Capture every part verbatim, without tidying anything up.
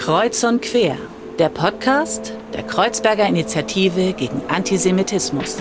Kreuz und Quer, der Podcast der Kreuzberger Initiative gegen Antisemitismus.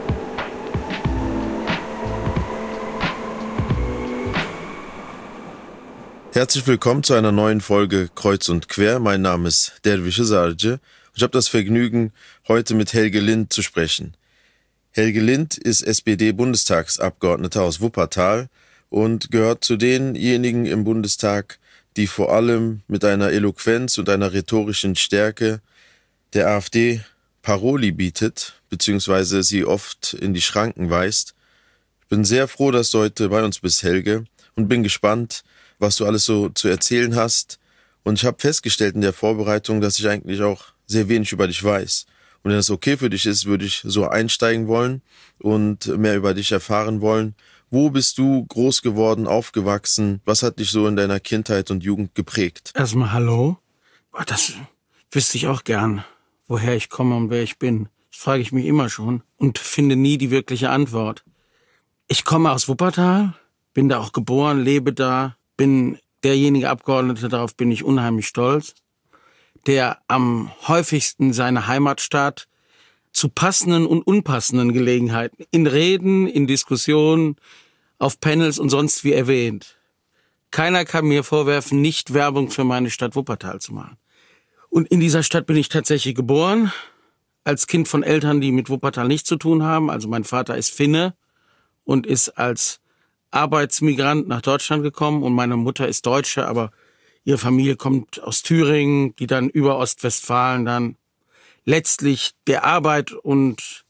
Herzlich willkommen zu einer neuen Folge Kreuz und Quer. Mein Name ist Derviş Sarcı. Ich habe das Vergnügen, heute mit Helge Lind zu sprechen. Helge Lind ist S P D-Bundestagsabgeordneter aus Wuppertal und gehört zu denjenigen im Bundestag, die vor allem mit einer Eloquenz und einer rhetorischen Stärke der AfD Paroli bietet, beziehungsweise sie oft in die Schranken weist. Ich bin sehr froh, dass du heute bei uns bist, Helge, und bin gespannt, was du alles so zu erzählen hast. Und ich habe festgestellt in der Vorbereitung, dass ich eigentlich auch sehr wenig über dich weiß. Und wenn das okay für dich ist, würde ich so einsteigen wollen und mehr über dich erfahren wollen. Wo bist du groß geworden, aufgewachsen? Was hat dich so in deiner Kindheit und Jugend geprägt? Erstmal hallo. Das wüsste ich auch gern, woher ich komme und wer ich bin. Das frage ich mich immer schon und finde nie die wirkliche Antwort. Ich komme aus Wuppertal, bin da auch geboren, lebe da, bin derjenige Abgeordnete, darauf bin ich unheimlich stolz, der am häufigsten seine Heimatstadt zu passenden und unpassenden Gelegenheiten, in Reden, in Diskussionen, auf Panels und sonst wie erwähnt. Keiner kann mir vorwerfen, nicht Werbung für meine Stadt Wuppertal zu machen. Und in dieser Stadt bin ich tatsächlich geboren, als Kind von Eltern, die mit Wuppertal nichts zu tun haben. Also mein Vater ist Finne und ist als Arbeitsmigrant nach Deutschland gekommen und meine Mutter ist Deutsche, aber ihre Familie kommt aus Thüringen, die dann über Ostwestfalen dann letztlich der Arbeit und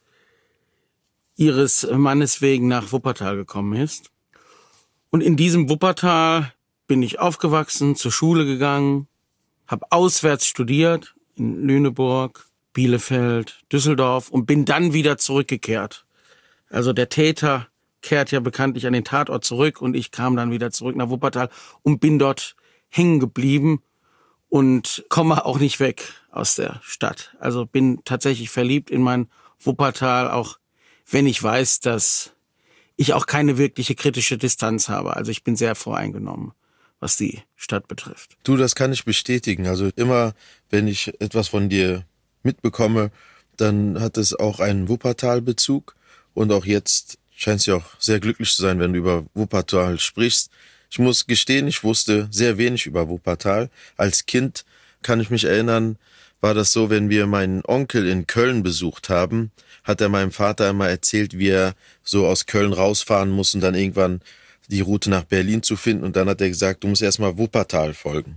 ihres Mannes wegen nach Wuppertal gekommen ist. Und in diesem Wuppertal bin ich aufgewachsen, zur Schule gegangen, habe auswärts studiert in Lüneburg, Bielefeld, Düsseldorf und bin dann wieder zurückgekehrt. Also der Täter kehrt ja bekanntlich an den Tatort zurück und ich kam dann wieder zurück nach Wuppertal und bin dort hängen geblieben und komme auch nicht weg aus der Stadt. Also bin tatsächlich verliebt in mein Wuppertal, auch wenn ich weiß, dass ich auch keine wirkliche kritische Distanz habe. Also ich bin sehr voreingenommen, was die Stadt betrifft. Du, das kann ich bestätigen. Also immer, wenn ich etwas von dir mitbekomme, dann hat es auch einen Wuppertal-Bezug. Und auch jetzt scheinst du auch sehr glücklich zu sein, wenn du über Wuppertal sprichst. Ich muss gestehen, ich wusste sehr wenig über Wuppertal. Als Kind kann ich mich erinnern, war das so, wenn wir meinen Onkel in Köln besucht haben, hat er meinem Vater immer erzählt, wie er so aus Köln rausfahren muss und dann irgendwann die Route nach Berlin zu finden. Und dann hat er gesagt, du musst erstmal Wuppertal folgen.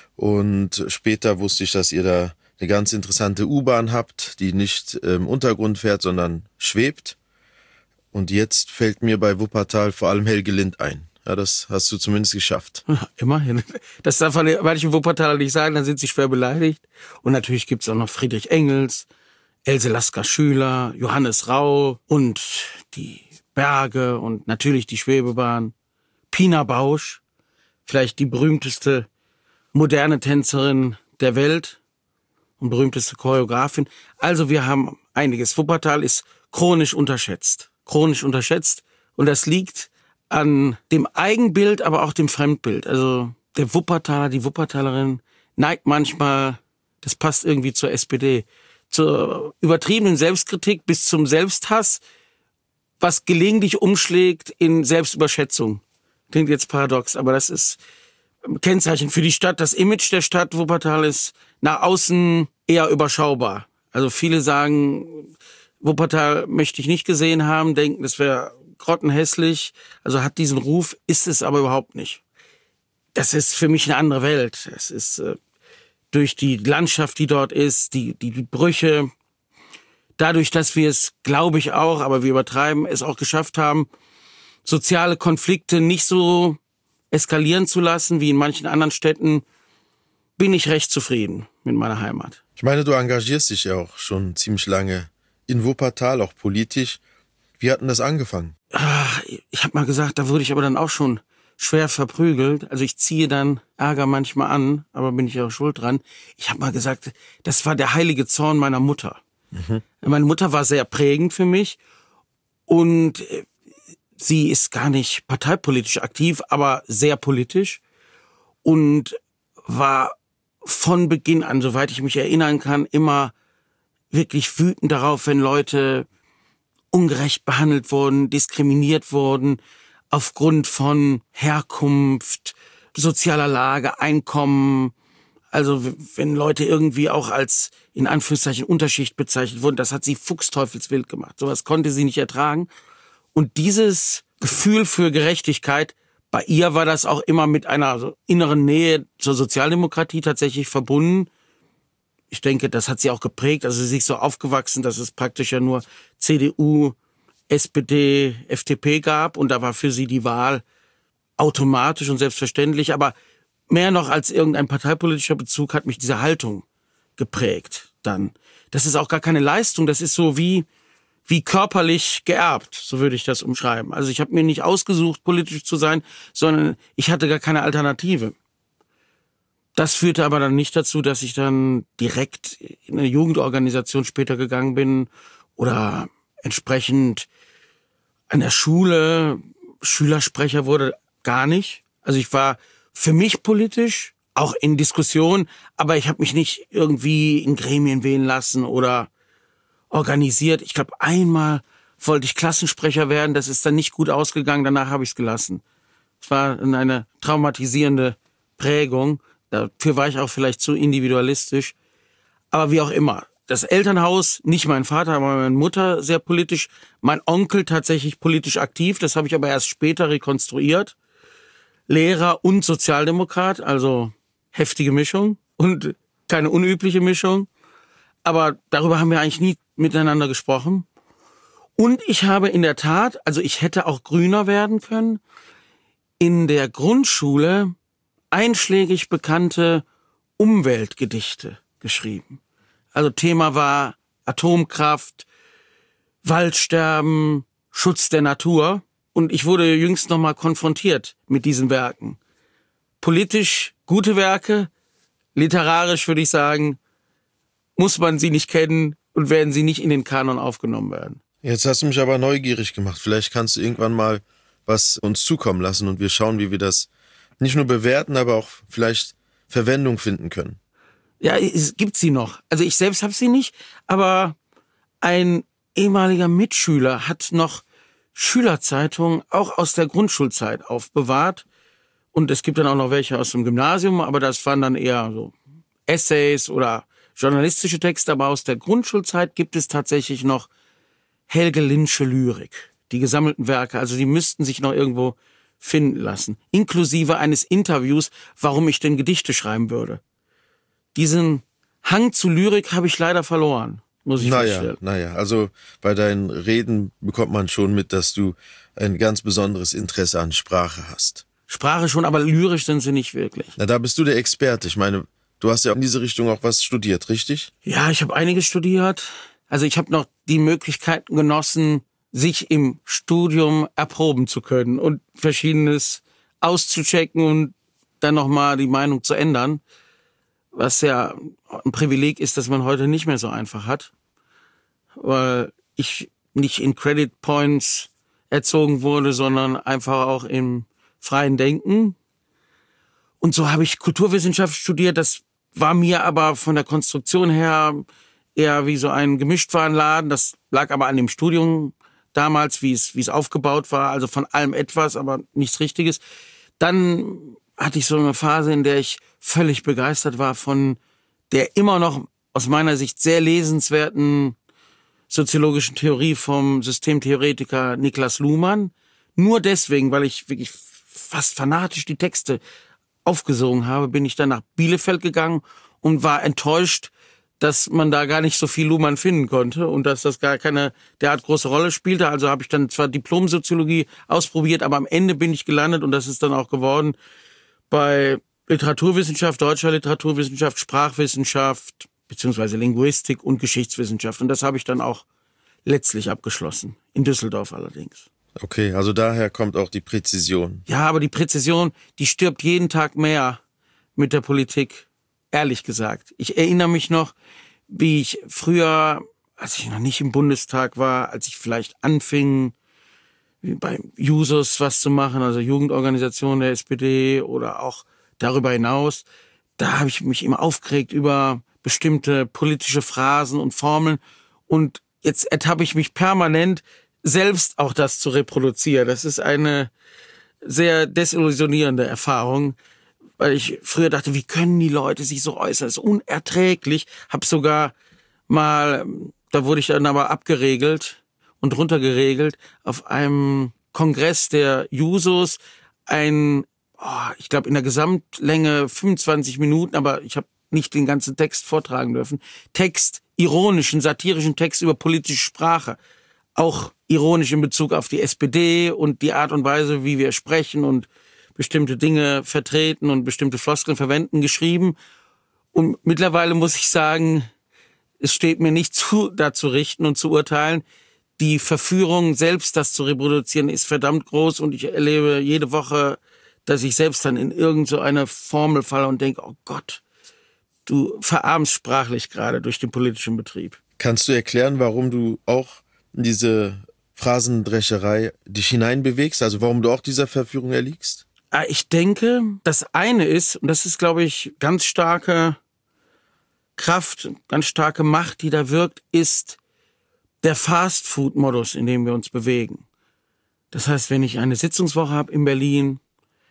Und später wusste ich, dass ihr da eine ganz interessante U-Bahn habt, die nicht im Untergrund fährt, sondern schwebt. Und jetzt fällt mir bei Wuppertal vor allem Helge Lind ein. Ja, das hast du zumindest geschafft. Ja, immerhin. Das darf man manche Wuppertaler nicht sagen, dann sind sie schwer beleidigt. Und natürlich gibt's auch noch Friedrich Engels, Else Lasker-Schüler, Johannes Rau und die Berge und natürlich die Schwebebahn. Pina Bausch, vielleicht die berühmteste moderne Tänzerin der Welt und berühmteste Choreografin. Also wir haben einiges. Wuppertal ist chronisch unterschätzt. Chronisch unterschätzt. Und das liegt an dem Eigenbild, aber auch dem Fremdbild. Also der Wuppertaler, die Wuppertalerin neigt manchmal, das passt irgendwie zur S P D, zur übertriebenen Selbstkritik bis zum Selbsthass, was gelegentlich umschlägt in Selbstüberschätzung. Klingt jetzt paradox, aber das ist Kennzeichen für die Stadt. Das Image der Stadt Wuppertal ist nach außen eher überschaubar. Also viele sagen, Wuppertal möchte ich nicht gesehen haben, denken, das wäre grottenhässlich, also hat diesen Ruf, ist es aber überhaupt nicht. Das ist für mich eine andere Welt. Es ist äh, durch die Landschaft, die dort ist, die, die, die Brüche, dadurch, dass wir es, glaube ich auch, aber wir übertreiben, es auch geschafft haben, soziale Konflikte nicht so eskalieren zu lassen wie in manchen anderen Städten, bin ich recht zufrieden mit meiner Heimat. Ich meine, du engagierst dich ja auch schon ziemlich lange in Wuppertal, auch politisch. Wie hat denn das angefangen? Ach, ich habe mal gesagt, da wurde ich aber dann auch schon schwer verprügelt. Also ich ziehe dann Ärger manchmal an, aber bin ich auch schuld dran. Ich habe mal gesagt, das war der heilige Zorn meiner Mutter. Mhm. Meine Mutter war sehr prägend für mich und sie ist gar nicht parteipolitisch aktiv, aber sehr politisch und war von Beginn an, soweit ich mich erinnern kann, immer wirklich wütend darauf, wenn Leute ungerecht behandelt wurden, diskriminiert wurden, aufgrund von Herkunft, sozialer Lage, Einkommen. Also wenn Leute irgendwie auch als, in Anführungszeichen, Unterschicht bezeichnet wurden, das hat sie fuchsteufelswild gemacht. Sowas konnte sie nicht ertragen. Und dieses Gefühl für Gerechtigkeit, bei ihr war das auch immer mit einer so inneren Nähe zur Sozialdemokratie tatsächlich verbunden. Ich denke, das hat sie auch geprägt. Also sie ist so aufgewachsen, dass es praktisch ja nur C D U, S P D, F D P gab. Und da war für sie die Wahl automatisch und selbstverständlich. Aber mehr noch als irgendein parteipolitischer Bezug hat mich diese Haltung geprägt dann. Das ist auch gar keine Leistung. Das ist so wie, wie körperlich geerbt. So würde ich das umschreiben. Also ich habe mir nicht ausgesucht, politisch zu sein, sondern ich hatte gar keine Alternative. Das führte aber dann nicht dazu, dass ich dann direkt in eine Jugendorganisation später gegangen bin oder entsprechend an der Schule Schülersprecher wurde, gar nicht. Also ich war für mich politisch, auch in Diskussionen, aber ich habe mich nicht irgendwie in Gremien wählen lassen oder organisiert. Ich glaube, einmal wollte ich Klassensprecher werden, das ist dann nicht gut ausgegangen, danach habe ich es gelassen. Es war eine traumatisierende Prägung. Dafür war ich auch vielleicht zu individualistisch. Aber wie auch immer. Das Elternhaus, nicht mein Vater, aber meine Mutter sehr politisch. Mein Onkel tatsächlich politisch aktiv. Das habe ich aber erst später rekonstruiert. Lehrer und Sozialdemokrat, also heftige Mischung und keine unübliche Mischung. Aber darüber haben wir eigentlich nie miteinander gesprochen. Und ich habe in der Tat, also ich hätte auch grüner werden können, in der Grundschule einschlägig bekannte Umweltgedichte geschrieben. Also Thema war Atomkraft, Waldsterben, Schutz der Natur. Und ich wurde jüngst nochmal konfrontiert mit diesen Werken. Politisch gute Werke, literarisch würde ich sagen, muss man sie nicht kennen und werden sie nicht in den Kanon aufgenommen werden. Jetzt hast du mich aber neugierig gemacht. Vielleicht kannst du irgendwann mal was uns zukommen lassen und wir schauen, wie wir das nicht nur bewerten, aber auch vielleicht Verwendung finden können. Ja, es gibt sie noch. Also ich selbst habe sie nicht, aber ein ehemaliger Mitschüler hat noch Schülerzeitungen auch aus der Grundschulzeit aufbewahrt. Und es gibt dann auch noch welche aus dem Gymnasium, aber das waren dann eher so Essays oder journalistische Texte. Aber aus der Grundschulzeit gibt es tatsächlich noch Helge Lindsche Lyrik, die gesammelten Werke. Also die müssten sich noch irgendwo finden lassen. Inklusive eines Interviews, warum ich denn Gedichte schreiben würde. Diesen Hang zu Lyrik habe ich leider verloren, muss ich naja, feststellen. Naja, also bei deinen Reden bekommt man schon mit, dass du ein ganz besonderes Interesse an Sprache hast. Sprache schon, aber lyrisch sind sie nicht wirklich. Na, da bist du der Experte. Ich meine, du hast ja in diese Richtung auch was studiert, richtig? Ja, ich habe einiges studiert. Also ich habe noch die Möglichkeiten genossen, sich im Studium erproben zu können und Verschiedenes auszuchecken und dann nochmal die Meinung zu ändern. Was ja ein Privileg ist, das man heute nicht mehr so einfach hat. Weil ich nicht in Credit Points erzogen wurde, sondern einfach auch im freien Denken. Und so habe ich Kulturwissenschaft studiert. Das war mir aber von der Konstruktion her eher wie so ein Gemischtwarenladen. Das lag aber an dem Studium damals, wie es, wie es aufgebaut war. Also von allem etwas, aber nichts Richtiges. Dann hatte ich so eine Phase, in der ich völlig begeistert war von der immer noch aus meiner Sicht sehr lesenswerten soziologischen Theorie vom Systemtheoretiker Niklas Luhmann. Nur deswegen, weil ich wirklich fast fanatisch die Texte aufgesogen habe, bin ich dann nach Bielefeld gegangen und war enttäuscht, dass man da gar nicht so viel Luhmann finden konnte und dass das gar keine derart große Rolle spielte. Also habe ich dann zwar Diplom-Soziologie ausprobiert, aber am Ende bin ich gelandet, und das ist dann auch geworden, bei Literaturwissenschaft, deutscher Literaturwissenschaft, Sprachwissenschaft, beziehungsweise Linguistik und Geschichtswissenschaft. Und das habe ich dann auch letztlich abgeschlossen. In Düsseldorf allerdings. Okay, also daher kommt auch die Präzision. Ja, aber die Präzision, die stirbt jeden Tag mehr mit der Politik, ehrlich gesagt. Ich erinnere mich noch, wie ich früher, als ich noch nicht im Bundestag war, als ich vielleicht anfing, bei Jusos was zu machen, also Jugendorganisation der S P D oder auch darüber hinaus, da habe ich mich immer aufgeregt über bestimmte politische Phrasen und Formeln. Und jetzt ertappe ich mich permanent, selbst auch das zu reproduzieren. Das ist eine sehr desillusionierende Erfahrung, weil ich früher dachte, wie können die Leute sich so äußern? Das ist unerträglich. Hab sogar mal, da wurde ich dann aber abgeregelt und runtergeregelt, auf einem Kongress der Jusos ein, oh, ich glaube in der Gesamtlänge fünfundzwanzig Minuten, aber ich habe nicht den ganzen Text vortragen dürfen, Text, ironischen, satirischen Text über politische Sprache, auch ironisch in Bezug auf die S P D und die Art und Weise, wie wir sprechen und bestimmte Dinge vertreten und bestimmte Floskeln verwenden, geschrieben. Und mittlerweile muss ich sagen, es steht mir nicht zu, da zu richten und zu urteilen. Die Verführung, selbst das zu reproduzieren, ist verdammt groß und ich erlebe jede Woche, dass ich selbst dann in irgend so eine Formel falle und denke, oh Gott, du verarmst sprachlich gerade durch den politischen Betrieb. Kannst du erklären, warum du auch in diese Phrasendrescherei dich hineinbewegst, also warum du auch dieser Verführung erliegst? Ich denke, das eine ist, und das ist, glaube ich, ganz starke Kraft, ganz starke Macht, die da wirkt, ist der Fast-Food-Modus, in dem wir uns bewegen. Das heißt, wenn ich eine Sitzungswoche habe in Berlin,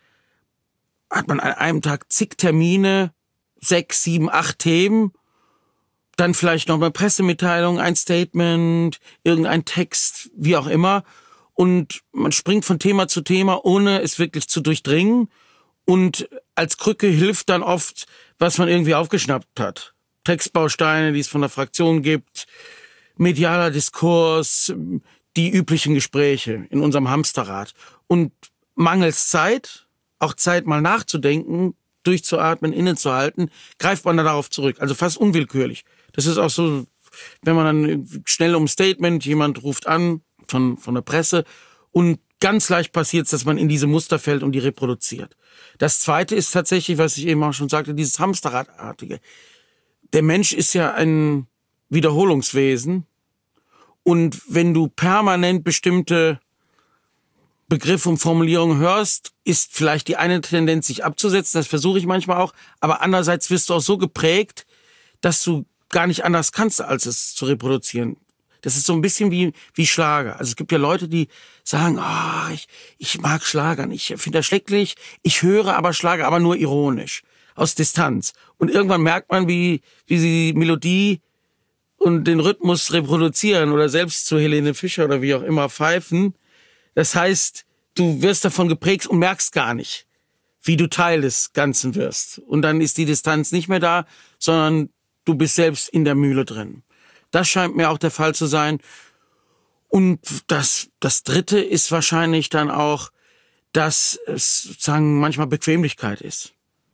hat man an einem Tag zig Termine, sechs, sieben, acht Themen, dann vielleicht noch eine Pressemitteilung, ein Statement, irgendein Text, wie auch immer. Und man springt von Thema zu Thema, ohne es wirklich zu durchdringen. Und als Krücke hilft dann oft, was man irgendwie aufgeschnappt hat. Textbausteine, die es von der Fraktion gibt, medialer Diskurs, die üblichen Gespräche in unserem Hamsterrad. Und mangels Zeit, auch Zeit mal nachzudenken, durchzuatmen, innezuhalten, greift man dann darauf zurück. Also fast unwillkürlich. Das ist auch so, wenn man dann schnell um Statement, jemand ruft an, von, von der Presse und ganz leicht passiert es, dass man in diese Muster fällt und die reproduziert. Das Zweite ist tatsächlich, was ich eben auch schon sagte, dieses Hamsterradartige. Der Mensch ist ja ein Wiederholungswesen und wenn du permanent bestimmte Begriffe und Formulierungen hörst, ist vielleicht die eine Tendenz, sich abzusetzen, das versuche ich manchmal auch, aber andererseits wirst du auch so geprägt, dass du gar nicht anders kannst, als es zu reproduzieren. Das ist so ein bisschen wie wie Schlager. Also es gibt ja Leute, die sagen, ah, oh, ich ich mag Schlager nicht, ich finde das schrecklich, ich höre aber Schlager, aber nur ironisch, aus Distanz. Und irgendwann merkt man, wie wie sie die Melodie und den Rhythmus reproduzieren oder selbst zu Helene Fischer oder wie auch immer pfeifen. Das heißt, du wirst davon geprägt und merkst gar nicht, wie du Teil des Ganzen wirst. Und dann ist die Distanz nicht mehr da, sondern du bist selbst in der Mühle drin. Das scheint mir auch der Fall zu sein. Und das, das Dritte ist wahrscheinlich dann auch, dass es sozusagen manchmal Bequemlichkeit ist.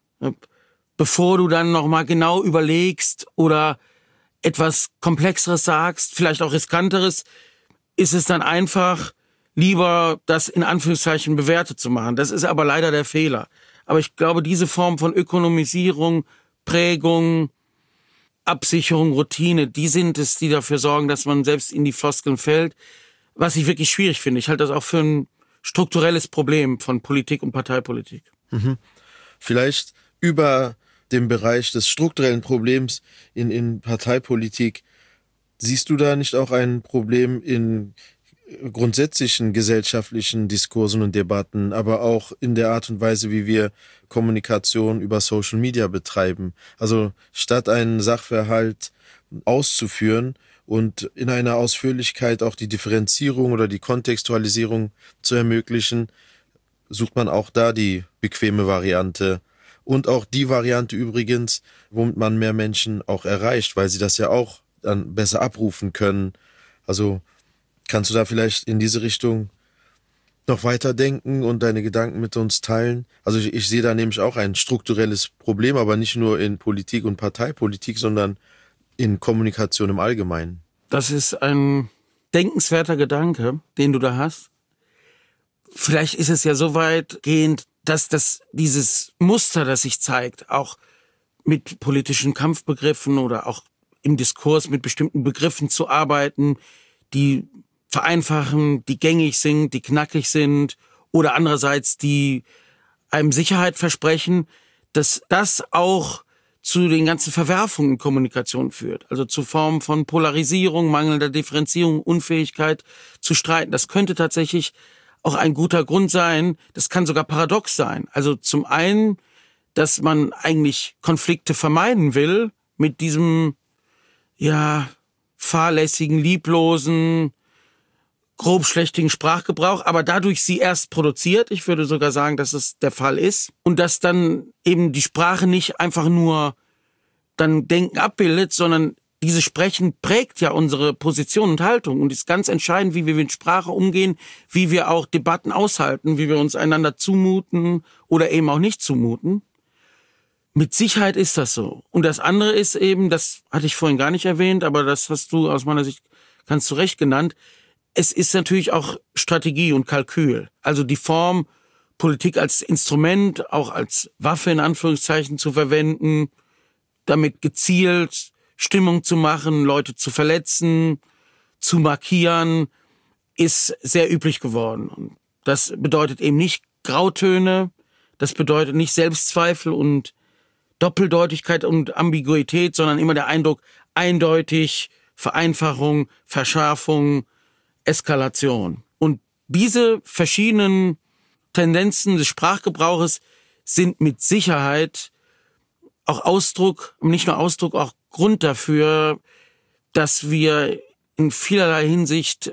Bevor du dann nochmal genau überlegst oder etwas Komplexeres sagst, vielleicht auch Riskanteres, ist es dann einfach lieber, das in Anführungszeichen bewertet zu machen. Das ist aber leider der Fehler. Aber ich glaube, diese Form von Ökonomisierung, Prägung, Absicherung, Routine, die sind es, die dafür sorgen, dass man selbst in die Floskeln fällt, was ich wirklich schwierig finde. Ich halte das auch für ein strukturelles Problem von Politik und Parteipolitik. Mhm. Vielleicht über den Bereich des strukturellen Problems in, in Parteipolitik, siehst du da nicht auch ein Problem in grundsätzlichen gesellschaftlichen Diskursen und Debatten, aber auch in der Art und Weise, wie wir Kommunikation über Social Media betreiben? Also statt einen Sachverhalt auszuführen und in einer Ausführlichkeit auch die Differenzierung oder die Kontextualisierung zu ermöglichen, sucht man auch da die bequeme Variante und auch die Variante übrigens, womit man mehr Menschen auch erreicht, weil sie das ja auch dann besser abrufen können. Also kannst du da vielleicht in diese Richtung noch weiterdenken und deine Gedanken mit uns teilen? Also ich, ich sehe da nämlich auch ein strukturelles Problem, aber nicht nur in Politik und Parteipolitik, sondern in Kommunikation im Allgemeinen. Das ist ein denkenswerter Gedanke, den du da hast. Vielleicht ist es ja so weitgehend, dass das dieses Muster, das sich zeigt, auch mit politischen Kampfbegriffen oder auch im Diskurs mit bestimmten Begriffen zu arbeiten, die vereinfachen, die gängig sind, die knackig sind oder andererseits die einem Sicherheit versprechen, dass das auch zu den ganzen Verwerfungen in Kommunikation führt. Also zu Formen von Polarisierung, mangelnder Differenzierung, Unfähigkeit zu streiten. Das könnte tatsächlich auch ein guter Grund sein. Das kann sogar paradox sein. Also zum einen, dass man eigentlich Konflikte vermeiden will mit diesem, ja, fahrlässigen, lieblosen, grobschlächtigen Sprachgebrauch, aber dadurch sie erst produziert. Ich würde sogar sagen, dass es der Fall ist. Und dass dann eben die Sprache nicht einfach nur dann Denken abbildet, sondern dieses Sprechen prägt ja unsere Position und Haltung und ist ganz entscheidend, wie wir mit Sprache umgehen, wie wir auch Debatten aushalten, wie wir uns einander zumuten oder eben auch nicht zumuten. Mit Sicherheit ist das so. Und das andere ist eben, das hatte ich vorhin gar nicht erwähnt, aber das hast du aus meiner Sicht ganz zu Recht genannt, es ist natürlich auch Strategie und Kalkül. Also die Form, Politik als Instrument, auch als Waffe in Anführungszeichen zu verwenden, damit gezielt Stimmung zu machen, Leute zu verletzen, zu markieren, ist sehr üblich geworden. Und das bedeutet eben nicht Grautöne, das bedeutet nicht Selbstzweifel und Doppeldeutigkeit und Ambiguität, sondern immer der Eindruck, eindeutig, Vereinfachung, Verschärfung, Eskalation. Und diese verschiedenen Tendenzen des Sprachgebrauches sind mit Sicherheit auch Ausdruck, nicht nur Ausdruck, auch Grund dafür, dass wir in vielerlei Hinsicht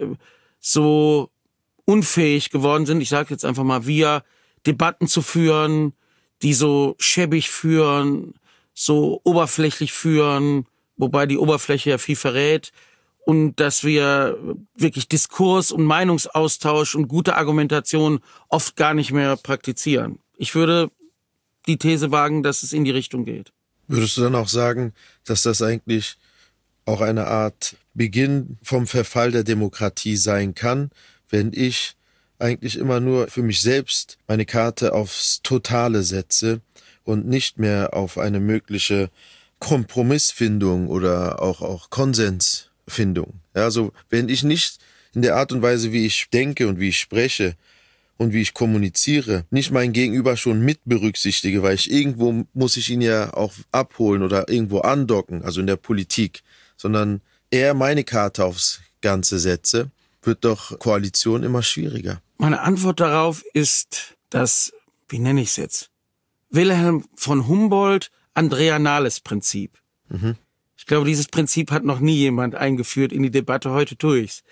so unfähig geworden sind, ich sage jetzt einfach mal wir, Debatten zu führen, die so schäbig führen, so oberflächlich führen, wobei die Oberfläche ja viel verrät, und dass wir wirklich Diskurs und Meinungsaustausch und gute Argumentation oft gar nicht mehr praktizieren. Ich würde die These wagen, dass es in die Richtung geht. Würdest du dann auch sagen, dass das eigentlich auch eine Art Beginn vom Verfall der Demokratie sein kann, wenn ich eigentlich immer nur für mich selbst meine Karte aufs Totale setze und nicht mehr auf eine mögliche Kompromissfindung oder auch, auch Konsensfindung? Ja, also wenn ich nicht in der Art und Weise, wie ich denke und wie ich spreche und wie ich kommuniziere, nicht mein Gegenüber schon mit berücksichtige, weil ich irgendwo muss ich ihn ja auch abholen oder irgendwo andocken, also in der Politik, sondern eher meine Karte aufs Ganze setze, wird doch Koalition immer schwieriger. Meine Antwort darauf ist das, wie nenne ich es jetzt? Wilhelm von Humboldt, Andrea-Nahles-Prinzip. Mhm. Ich glaube, dieses Prinzip hat noch nie jemand eingeführt in die Debatte, heute tue ich's.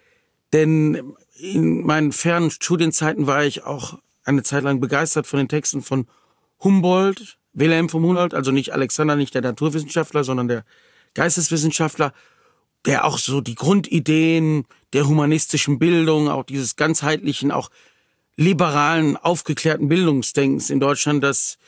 Denn in meinen fernen Studienzeiten war ich auch eine Zeit lang begeistert von den Texten von Humboldt, Wilhelm von Humboldt, also nicht Alexander, nicht der Naturwissenschaftler, sondern der Geisteswissenschaftler, der auch so die Grundideen der humanistischen Bildung, auch dieses ganzheitlichen, auch liberalen, aufgeklärten Bildungsdenkens in Deutschland, das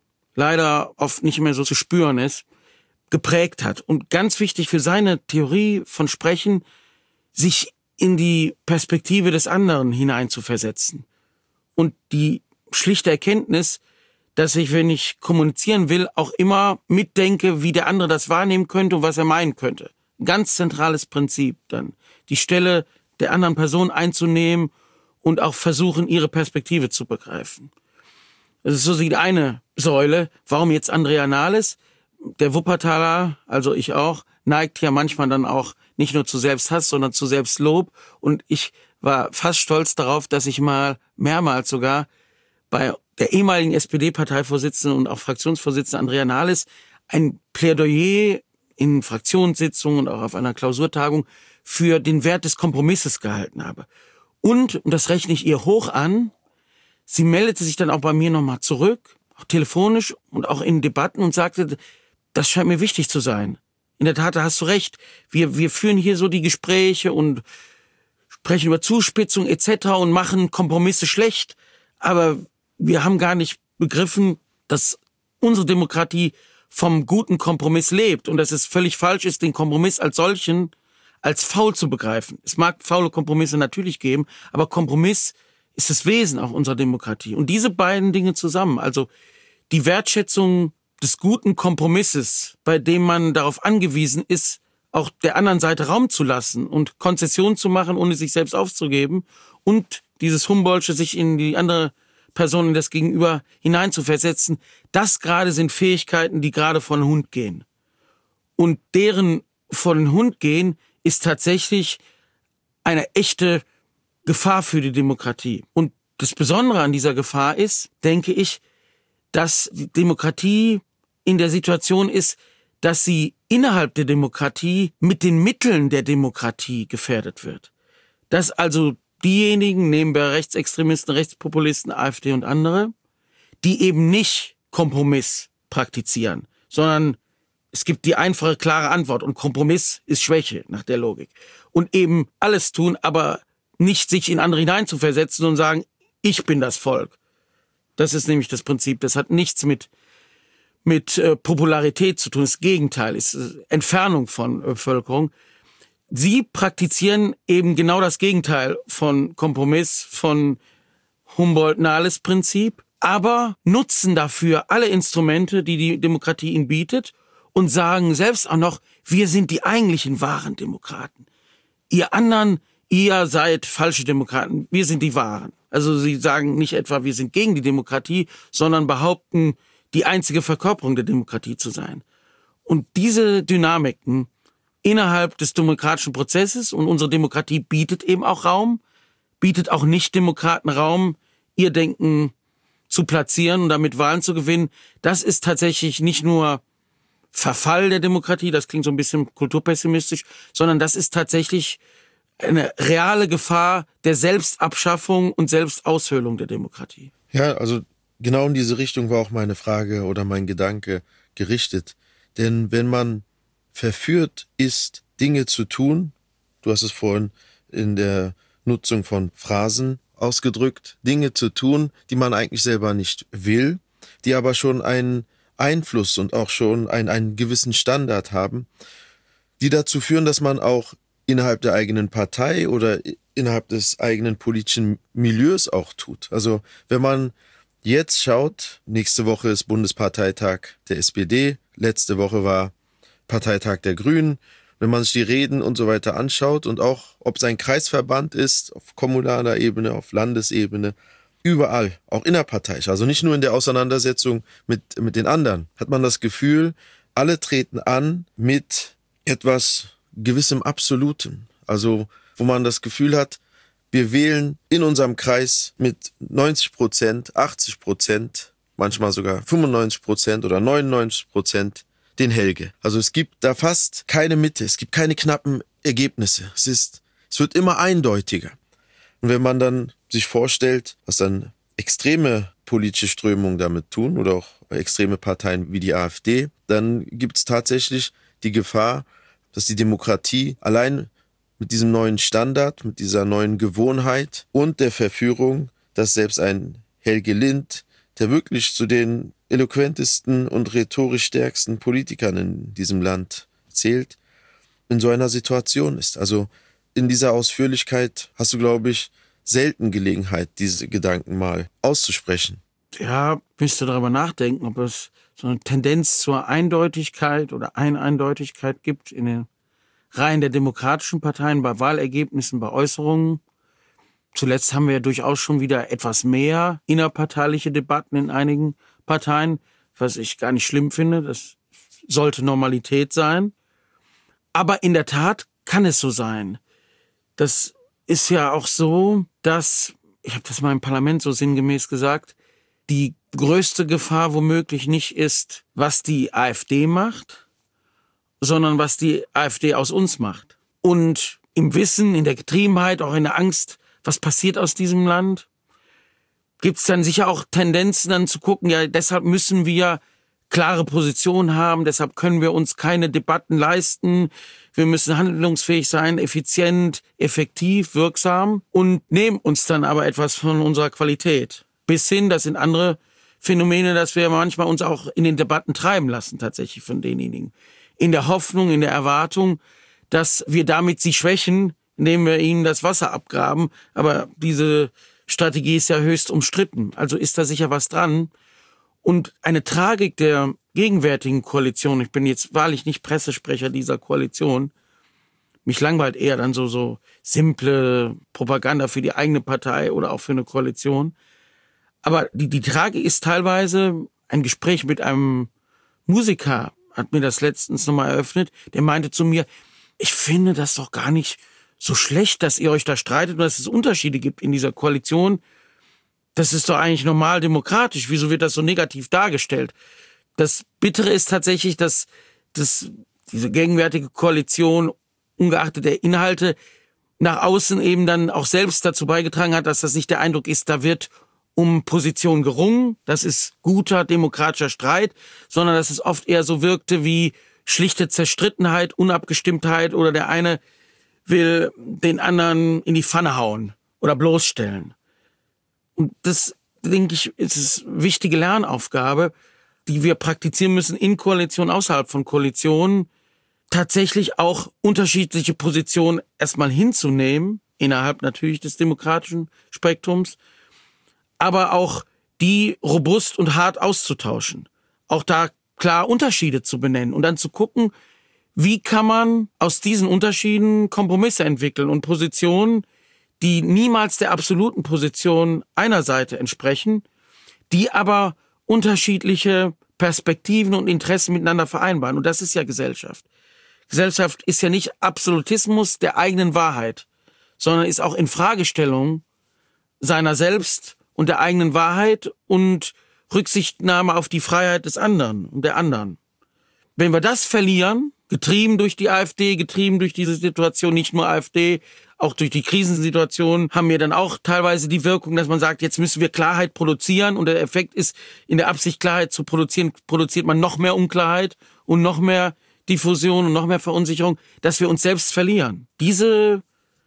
leider oft nicht mehr so zu spüren ist, geprägt hat. Und ganz wichtig für seine Theorie von Sprechen, sich in die Perspektive des anderen hineinzuversetzen. Und die schlichte Erkenntnis, dass ich, wenn ich kommunizieren will, auch immer mitdenke, wie der andere das wahrnehmen könnte und was er meinen könnte. Ein ganz zentrales Prinzip dann. Die Stelle der anderen Person einzunehmen und auch versuchen, ihre Perspektive zu begreifen. Das ist so die eine Säule. Warum jetzt Andrea Nahles? Der Wuppertaler, also ich auch, neigt ja manchmal dann auch nicht nur zu Selbsthass, sondern zu Selbstlob. Und ich war fast stolz darauf, dass ich mal mehrmals sogar bei der ehemaligen S P D-Parteivorsitzenden und auch Fraktionsvorsitzenden Andrea Nahles ein Plädoyer in Fraktionssitzungen und auch auf einer Klausurtagung für den Wert des Kompromisses gehalten habe. Und, und das rechne ich ihr hoch an, sie meldete sich dann auch bei mir nochmal zurück, auch telefonisch und auch in Debatten und sagte, das scheint mir wichtig zu sein. In der Tat, da hast du recht. Wir, wir führen hier so die Gespräche und sprechen über Zuspitzung et cetera und machen Kompromisse schlecht. Aber wir haben gar nicht begriffen, dass unsere Demokratie vom guten Kompromiss lebt und dass es völlig falsch ist, den Kompromiss als solchen als faul zu begreifen. Es mag faule Kompromisse natürlich geben, aber Kompromiss ist das Wesen auch unserer Demokratie. Und diese beiden Dinge zusammen, also die Wertschätzung des guten Kompromisses, bei dem man darauf angewiesen ist, auch der anderen Seite Raum zu lassen und Konzessionen zu machen, ohne sich selbst aufzugeben, und dieses Humboldtsche, sich in die andere Person in das Gegenüber hineinzuversetzen, das gerade sind Fähigkeiten, die gerade von Hund gehen. Und deren von Hund gehen ist tatsächlich eine echte Gefahr für die Demokratie. Und das Besondere an dieser Gefahr ist, denke ich, dass die Demokratie in der Situation ist, dass sie innerhalb der Demokratie mit den Mitteln der Demokratie gefährdet wird. Dass also diejenigen, nehmen wir Rechtsextremisten, Rechtspopulisten, AfD und andere, die eben nicht Kompromiss praktizieren, sondern es gibt die einfache, klare Antwort und Kompromiss ist Schwäche nach der Logik. Und eben alles tun, aber nicht sich in andere hineinzuversetzen und sagen, ich bin das Volk. Das ist nämlich das Prinzip. Das hat nichts mit mit äh, Popularität zu tun. Das Gegenteil ist äh, Entfernung von äh, Bevölkerung. Sie praktizieren eben genau das Gegenteil von Kompromiss, von Humboldt-Nahles-Prinzip, aber nutzen dafür alle Instrumente, die die Demokratie ihnen bietet und sagen selbst auch noch, wir sind die eigentlichen wahren Demokraten. Ihr anderen, ihr seid falsche Demokraten, wir sind die wahren. Also sie sagen nicht etwa, wir sind gegen die Demokratie, sondern behaupten, die einzige Verkörperung der Demokratie zu sein. Und diese Dynamiken innerhalb des demokratischen Prozesses, und unsere Demokratie bietet eben auch Raum, bietet auch Nicht-Demokraten Raum, ihr Denken zu platzieren und damit Wahlen zu gewinnen, das ist tatsächlich nicht nur Verfall der Demokratie, das klingt so ein bisschen kulturpessimistisch, sondern das ist tatsächlich eine reale Gefahr der Selbstabschaffung und Selbstaushöhlung der Demokratie. Ja, also genau in diese Richtung war auch meine Frage oder mein Gedanke gerichtet. Denn wenn man verführt ist, Dinge zu tun, du hast es vorhin in der Nutzung von Phrasen ausgedrückt, Dinge zu tun, die man eigentlich selber nicht will, die aber schon einen Einfluss und auch schon einen, einen gewissen Standard haben, die dazu führen, dass man auch innerhalb der eigenen Partei oder innerhalb des eigenen politischen Milieus auch tut. Also wenn man jetzt schaut, nächste Woche ist Bundesparteitag der S P D, letzte Woche war Parteitag der Grünen. Wenn man sich die Reden und so weiter anschaut und auch, ob es ein Kreisverband ist, auf kommunaler Ebene, auf Landesebene, überall, auch innerparteiisch, also nicht nur in der Auseinandersetzung mit, mit den anderen, hat man das Gefühl, alle treten an mit etwas gewissem Absolutem. Also wo man das Gefühl hat, wir wählen in unserem Kreis mit neunzig Prozent, achtzig Prozent, manchmal sogar fünfundneunzig Prozent oder neunundneunzig Prozent den Helge. Also es gibt da fast keine Mitte, es gibt keine knappen Ergebnisse. Es ist, es wird immer eindeutiger. Und wenn man dann sich vorstellt, was dann extreme politische Strömungen damit tun oder auch extreme Parteien wie die AfD, dann gibt es tatsächlich die Gefahr, dass die Demokratie allein mit diesem neuen Standard, mit dieser neuen Gewohnheit und der Verführung, dass selbst ein Helge Lind, der wirklich zu den eloquentesten und rhetorisch stärksten Politikern in diesem Land zählt, in so einer Situation ist. Also in dieser Ausführlichkeit hast du, glaube ich, selten Gelegenheit, diese Gedanken mal auszusprechen. Ja, müsste darüber nachdenken, ob es so eine Tendenz zur Eindeutigkeit oder Eineindeutigkeit gibt in den Reihen der demokratischen Parteien, bei Wahlergebnissen, bei Äußerungen. Zuletzt haben wir ja durchaus schon wieder etwas mehr innerparteiliche Debatten in einigen Parteien, was ich gar nicht schlimm finde. Das sollte Normalität sein. Aber in der Tat kann es so sein. Das ist ja auch so, dass, ich habe das mal im Parlament so sinngemäß gesagt, die größte Gefahr womöglich nicht ist, was die AfD macht, sondern was die AfD aus uns macht. Und im Wissen, in der Getriebenheit, auch in der Angst, was passiert aus diesem Land, gibt es dann sicher auch Tendenzen dann zu gucken, ja, deshalb müssen wir klare Positionen haben, deshalb können wir uns keine Debatten leisten, wir müssen handlungsfähig sein, effizient, effektiv, wirksam und nehmen uns dann aber etwas von unserer Qualität. Bis hin, das sind andere Phänomene, dass wir manchmal uns auch in den Debatten treiben lassen, tatsächlich von denjenigen. In der Hoffnung, in der Erwartung, dass wir damit sie schwächen, indem wir ihnen das Wasser abgraben. Aber diese Strategie ist ja höchst umstritten. Also ist da sicher was dran. Und eine Tragik der gegenwärtigen Koalition, ich bin jetzt wahrlich nicht Pressesprecher dieser Koalition, mich langweilt eher dann so, so simple Propaganda für die eigene Partei oder auch für eine Koalition. Aber die, die Tragik ist teilweise, ein Gespräch mit einem Musiker hat mir das letztens nochmal eröffnet, der meinte zu mir, ich finde das doch gar nicht so schlecht, dass ihr euch da streitet und dass es Unterschiede gibt in dieser Koalition. Das ist doch eigentlich normal demokratisch. Wieso wird das so negativ dargestellt? Das Bittere ist tatsächlich, dass, dass diese gegenwärtige Koalition, ungeachtet der Inhalte, nach außen eben dann auch selbst dazu beigetragen hat, dass das nicht der Eindruck ist, da wird um Position gerungen, das ist guter demokratischer Streit, sondern dass es oft eher so wirkte wie schlichte Zerstrittenheit, Unabgestimmtheit oder der eine will den anderen in die Pfanne hauen oder bloßstellen. Und das, denke ich, ist eine wichtige Lernaufgabe, die wir praktizieren müssen in Koalitionen, außerhalb von Koalitionen, tatsächlich auch unterschiedliche Positionen erstmal hinzunehmen, innerhalb natürlich des demokratischen Spektrums, aber auch die robust und hart auszutauschen. Auch da klar Unterschiede zu benennen und dann zu gucken, wie kann man aus diesen Unterschieden Kompromisse entwickeln und Positionen, die niemals der absoluten Position einer Seite entsprechen, die aber unterschiedliche Perspektiven und Interessen miteinander vereinbaren. Und das ist ja Gesellschaft. Gesellschaft ist ja nicht Absolutismus der eigenen Wahrheit, sondern ist auch Infragestellung seiner selbst und der eigenen Wahrheit und Rücksichtnahme auf die Freiheit des anderen und der anderen. Wenn wir das verlieren, getrieben durch die AfD, getrieben durch diese Situation, nicht nur AfD, auch durch die Krisensituation, haben wir dann auch teilweise die Wirkung, dass man sagt, jetzt müssen wir Klarheit produzieren und der Effekt ist, in der Absicht Klarheit zu produzieren, produziert man noch mehr Unklarheit und noch mehr Diffusion und noch mehr Verunsicherung, dass wir uns selbst verlieren. Diese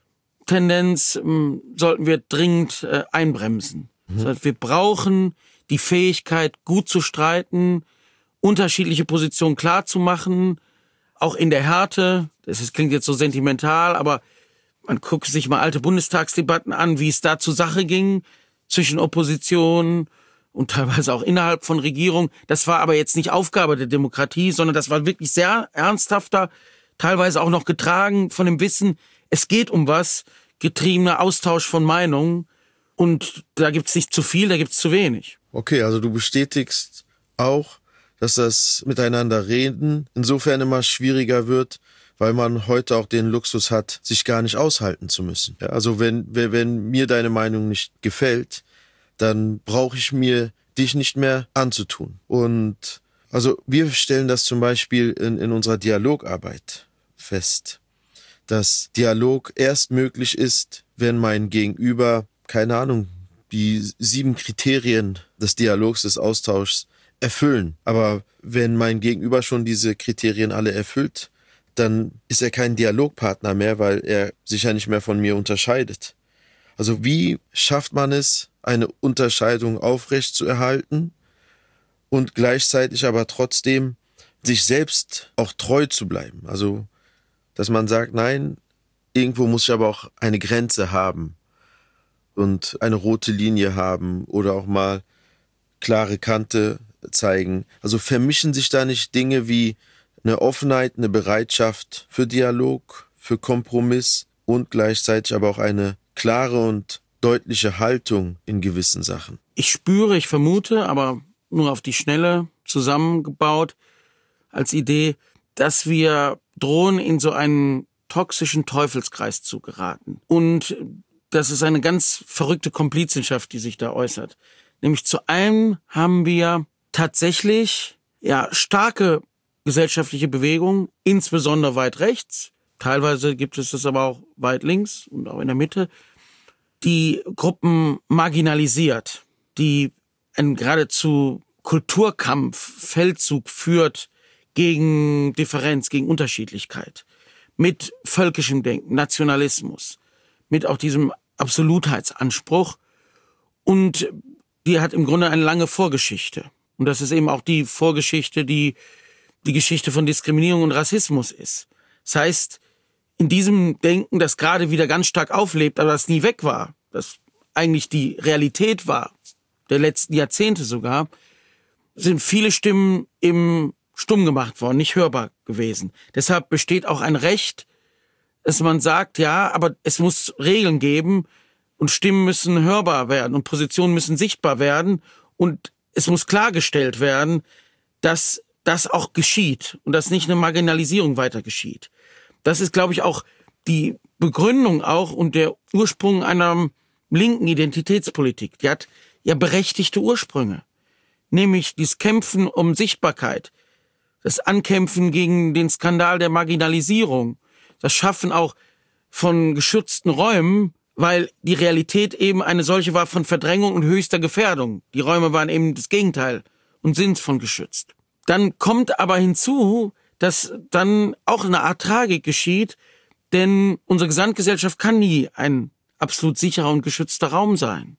Tendenz ähm, sollten wir dringend äh, einbremsen. Mhm. Das heißt, wir brauchen die Fähigkeit, gut zu streiten, unterschiedliche Positionen klar zu machen, auch in der Härte. Das ist, klingt jetzt so sentimental, aber man guckt sich mal alte Bundestagsdebatten an, wie es da zur Sache ging zwischen Opposition und teilweise auch innerhalb von Regierung. Das war aber jetzt nicht Aufgabe der Demokratie, sondern das war wirklich sehr ernsthafter, teilweise auch noch getragen von dem Wissen, es geht um was, getriebener Austausch von Meinungen. Und da gibt's nicht zu viel, da gibt's zu wenig. Okay, also du bestätigst auch, dass das Miteinander reden insofern immer schwieriger wird, weil man heute auch den Luxus hat, sich gar nicht aushalten zu müssen. Ja, also wenn, wenn mir deine Meinung nicht gefällt, dann brauche ich mir dich nicht mehr anzutun. Und also wir stellen das zum Beispiel in, in unserer Dialogarbeit fest, dass Dialog erst möglich ist, wenn mein Gegenüber, keine Ahnung, die sieben Kriterien des Dialogs, des Austauschs erfüllen. Aber wenn mein Gegenüber schon diese Kriterien alle erfüllt, dann ist er kein Dialogpartner mehr, weil er sich ja nicht mehr von mir unterscheidet. Also wie schafft man es, eine Unterscheidung aufrechtzuerhalten und gleichzeitig aber trotzdem sich selbst auch treu zu bleiben? Also, dass man sagt, nein, irgendwo muss ich aber auch eine Grenze haben und eine rote Linie haben oder auch mal klare Kante zeigen. Also vermischen sich da nicht Dinge wie eine Offenheit, eine Bereitschaft für Dialog, für Kompromiss und gleichzeitig aber auch eine klare und deutliche Haltung in gewissen Sachen? Ich spüre, ich vermute, aber nur auf die Schnelle zusammengebaut als Idee, dass wir drohen, in so einen toxischen Teufelskreis zu geraten. Und das ist eine ganz verrückte Komplizenschaft, die sich da äußert. Nämlich zu einem haben wir tatsächlich ja starke gesellschaftliche Bewegungen, insbesondere weit rechts. Teilweise gibt es das aber auch weit links und auch in der Mitte, die Gruppen marginalisiert, die einen geradezu Kulturkampf, Feldzug führt gegen Differenz, gegen Unterschiedlichkeit, mit völkischem Denken, Nationalismus, mit auch diesem Absolutheitsanspruch. Und die hat im Grunde eine lange Vorgeschichte. Und das ist eben auch die Vorgeschichte, die die Geschichte von Diskriminierung und Rassismus ist. Das heißt, in diesem Denken, das gerade wieder ganz stark auflebt, aber das nie weg war, das eigentlich die Realität war, der letzten Jahrzehnte sogar, sind viele Stimmen im stumm gemacht worden, nicht hörbar gewesen. Deshalb besteht auch ein Recht, dass man sagt, ja, aber es muss Regeln geben, und Stimmen müssen hörbar werden und Positionen müssen sichtbar werden und es muss klargestellt werden, dass das auch geschieht und dass nicht eine Marginalisierung weiter geschieht. Das ist, glaube ich, auch die Begründung auch und der Ursprung einer linken Identitätspolitik. Die hat ja berechtigte Ursprünge, nämlich dieses Kämpfen um Sichtbarkeit, das Ankämpfen gegen den Skandal der Marginalisierung, das Schaffen auch von geschützten Räumen, weil die Realität eben eine solche war von Verdrängung und höchster Gefährdung. Die Räume waren eben das Gegenteil und sind von geschützt. Dann kommt aber hinzu, dass dann auch eine Art Tragik geschieht, denn unsere Gesamtgesellschaft kann nie ein absolut sicherer und geschützter Raum sein.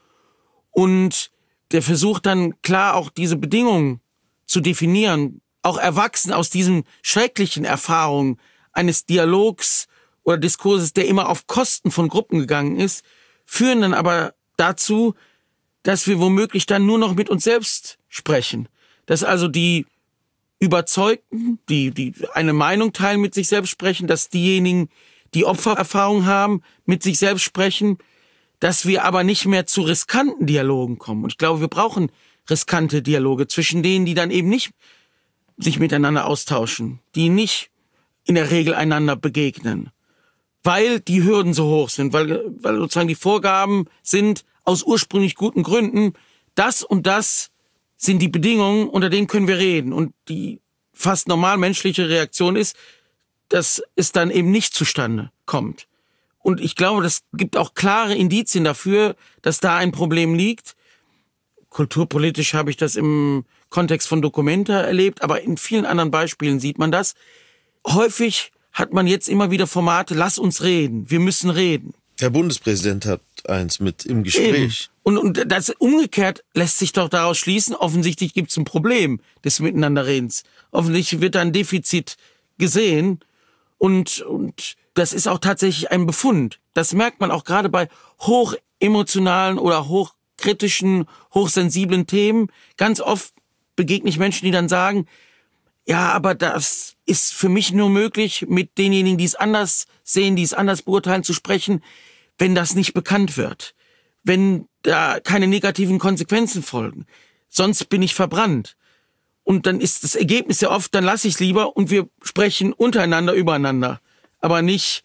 Und der Versuch dann klar auch diese Bedingungen zu definieren, auch erwachsen aus diesen schrecklichen Erfahrungen eines Dialogs oder Diskurses, der immer auf Kosten von Gruppen gegangen ist, führen dann aber dazu, dass wir womöglich dann nur noch mit uns selbst sprechen. Dass also die Überzeugten, die, die eine Meinung teilen, mit sich selbst sprechen, dass diejenigen, die Opfererfahrung haben, mit sich selbst sprechen, dass wir aber nicht mehr zu riskanten Dialogen kommen. Und ich glaube, wir brauchen riskante Dialoge zwischen denen, die dann eben nicht sich miteinander austauschen, die nicht in der Regel einander begegnen, weil die Hürden so hoch sind, weil, weil sozusagen die Vorgaben sind aus ursprünglich guten Gründen, das und das sind die Bedingungen, unter denen können wir reden. Und die fast normal menschliche Reaktion ist, dass es dann eben nicht zustande kommt. Und ich glaube, das gibt auch klare Indizien dafür, dass da ein Problem liegt. Kulturpolitisch habe ich das im Kontext von Documenta erlebt, aber in vielen anderen Beispielen sieht man das. Häufig hat man jetzt immer wieder Formate, lass uns reden, wir müssen reden. Der Bundespräsident hat eins mit im Gespräch. Und, und das umgekehrt lässt sich doch daraus schließen, offensichtlich gibt es ein Problem des Miteinanderredens. Offensichtlich wird da ein Defizit gesehen und, und das ist auch tatsächlich ein Befund. Das merkt man auch gerade bei hochemotionalen oder hochkritischen, hochsensiblen Themen. Ganz oft begegne ich Menschen, die dann sagen, ja, aber das ist für mich nur möglich, mit denjenigen, die es anders sehen, die es anders beurteilen, zu sprechen, wenn das nicht bekannt wird. Wenn da keine negativen Konsequenzen folgen. Sonst bin ich verbrannt. Und dann ist das Ergebnis ja oft, dann lasse ich es lieber und wir sprechen untereinander, übereinander. Aber nicht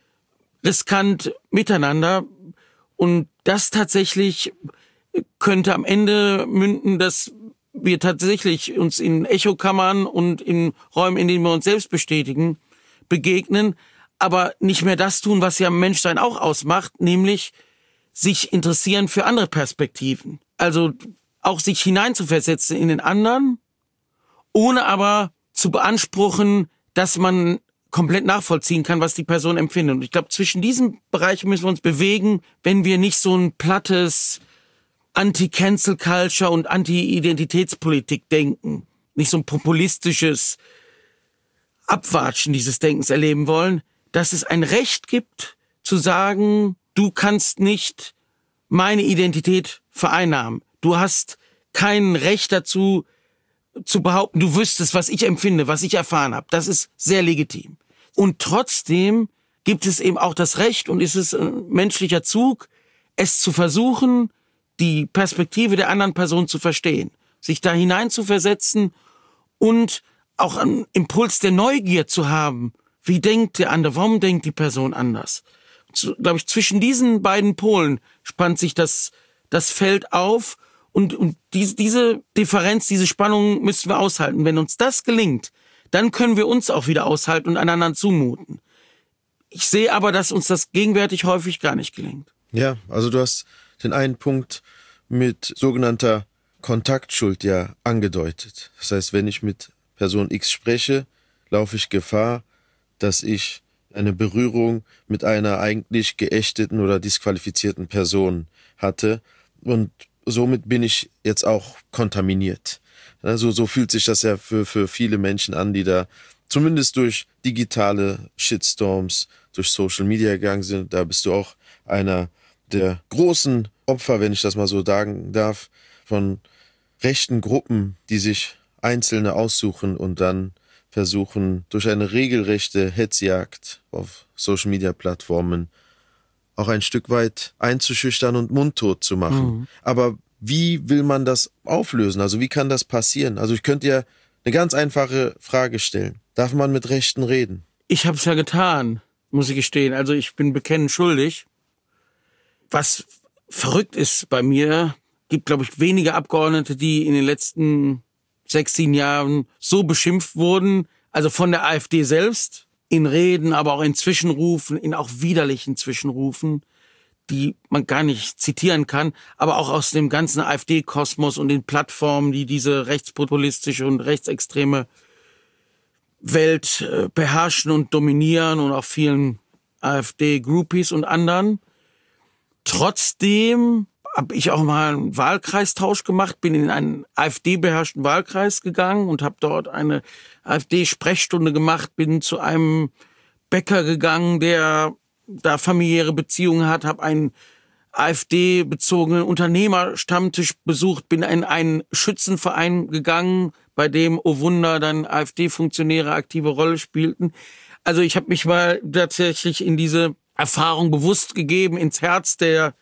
riskant miteinander. Und das tatsächlich könnte am Ende münden, dass wir tatsächlich uns in Echokammern und in Räumen, in denen wir uns selbst bestätigen, begegnen, aber nicht mehr das tun, was ja Menschsein auch ausmacht, nämlich sich interessieren für andere Perspektiven. Also auch sich hineinzuversetzen in den anderen, ohne aber zu beanspruchen, dass man komplett nachvollziehen kann, was die Person empfindet. Und ich glaube, zwischen diesen Bereichen müssen wir uns bewegen, wenn wir nicht so ein plattes Anti-Cancel-Culture und Anti-Identitätspolitik denken, nicht so ein populistisches Abwatschen dieses Denkens erleben wollen, dass es ein Recht gibt, zu sagen, du kannst nicht meine Identität vereinnahmen. Du hast kein Recht dazu, zu behaupten, du wüsstest, was ich empfinde, was ich erfahren habe. Das ist sehr legitim. Und trotzdem gibt es eben auch das Recht, und es ist ein menschlicher Zug, es zu versuchen, die Perspektive der anderen Person zu verstehen, sich da hinein zu versetzen und auch einen Impuls der Neugier zu haben. Wie denkt der andere? Warum denkt die Person anders? Zu, glaube ich, zwischen diesen beiden Polen spannt sich das, das Feld auf und, und diese, diese Differenz, diese Spannung müssen wir aushalten. Wenn uns das gelingt, dann können wir uns auch wieder aushalten und einander zumuten. Ich sehe aber, dass uns das gegenwärtig häufig gar nicht gelingt. Ja, also du hast den einen Punkt mit sogenannter Kontaktschuld ja angedeutet. Das heißt, wenn ich mit Person X spreche, laufe ich Gefahr, dass ich eine Berührung mit einer eigentlich geächteten oder disqualifizierten Person hatte und somit bin ich jetzt auch kontaminiert. Also so fühlt sich das ja für, für viele Menschen an, die da zumindest durch digitale Shitstorms, durch Social Media gegangen sind. Da bist du auch einer der großen Opfer, wenn ich das mal so sagen darf, von rechten Gruppen, die sich Einzelne aussuchen und dann versuchen, durch eine regelrechte Hetzjagd auf Social-Media-Plattformen auch ein Stück weit einzuschüchtern und mundtot zu machen. Mhm. Aber wie will man das auflösen? Also wie kann das passieren? Also ich könnte ja eine ganz einfache Frage stellen. Darf man mit Rechten reden? Ich habe es ja getan, muss ich gestehen. Also ich bin bekennend schuldig. Was verrückt ist bei mir, gibt, glaube ich, wenige Abgeordnete, die in den letzten sechs, sieben Jahren so beschimpft wurden. Also von der AfD selbst, in Reden, aber auch in Zwischenrufen, in auch widerlichen Zwischenrufen, die man gar nicht zitieren kann, aber auch aus dem ganzen AfD-Kosmos und den Plattformen, die diese rechtspopulistische und rechtsextreme Welt beherrschen und dominieren und auch vielen AfD-Groupies und anderen. Trotzdem habe ich auch mal einen Wahlkreistausch gemacht, bin in einen AfD-beherrschten Wahlkreis gegangen und habe dort eine AfD-Sprechstunde gemacht, bin zu einem Bäcker gegangen, der da familiäre Beziehungen hat, habe einen AfD-bezogenen Unternehmerstammtisch besucht, bin in einen Schützenverein gegangen, bei dem, oh Wunder, dann AfD-Funktionäre aktive Rolle spielten. Also ich habe mich mal tatsächlich in diese Erfahrung bewusst gegeben, ins Herz der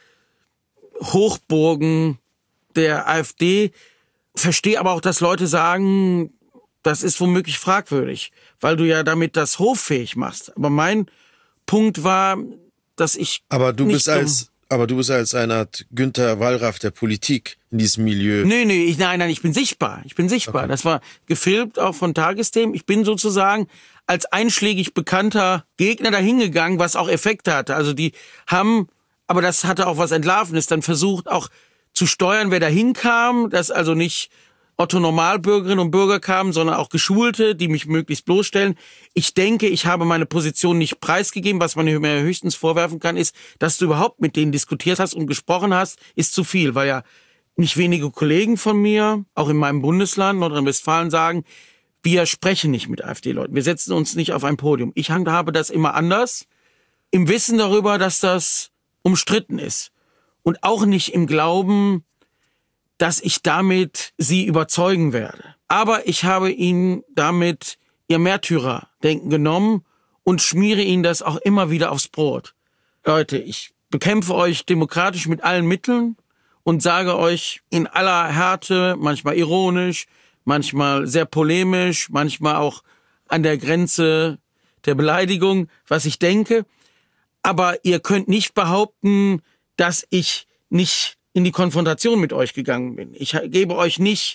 Hochburgen der AfD. Verstehe aber auch, dass Leute sagen, das ist womöglich fragwürdig, weil du ja damit das hoffähig machst. Aber mein Punkt war, dass ich aber du nicht bist als aber du bist als eine Art Günther Wallraff der Politik in diesem Milieu. Nee, nee, ich, nein, nein, ich bin sichtbar. Ich bin sichtbar. Okay. Das war gefilmt auch von Tagesthemen. Ich bin sozusagen als einschlägig bekannter Gegner dahingegangen, was auch Effekte hatte. Also die haben, aber das hatte auch was Entlarvendes, dann versucht auch zu steuern, wer dahin kam, dass also nicht Otto Normalbürgerinnen und Bürger kamen, sondern auch Geschulte, die mich möglichst bloßstellen. Ich denke, ich habe meine Position nicht preisgegeben. Was man mir höchstens vorwerfen kann, ist, dass du überhaupt mit denen diskutiert hast und gesprochen hast, ist zu viel, weil ja nicht wenige Kollegen von mir, auch in meinem Bundesland, Nordrhein-Westfalen, sagen, wir sprechen nicht mit AfD-Leuten, wir setzen uns nicht auf ein Podium. Ich handhabe das immer anders, im Wissen darüber, dass das umstritten ist. Und auch nicht im Glauben, dass ich damit sie überzeugen werde. Aber ich habe ihnen damit ihr Märtyrerdenken genommen und schmiere ihnen das auch immer wieder aufs Brot. Leute, ich bekämpfe euch demokratisch mit allen Mitteln und sage euch in aller Härte, manchmal ironisch, manchmal sehr polemisch, manchmal auch an der Grenze der Beleidigung, was ich denke. Aber ihr könnt nicht behaupten, dass ich nicht in die Konfrontation mit euch gegangen bin. Ich gebe euch nicht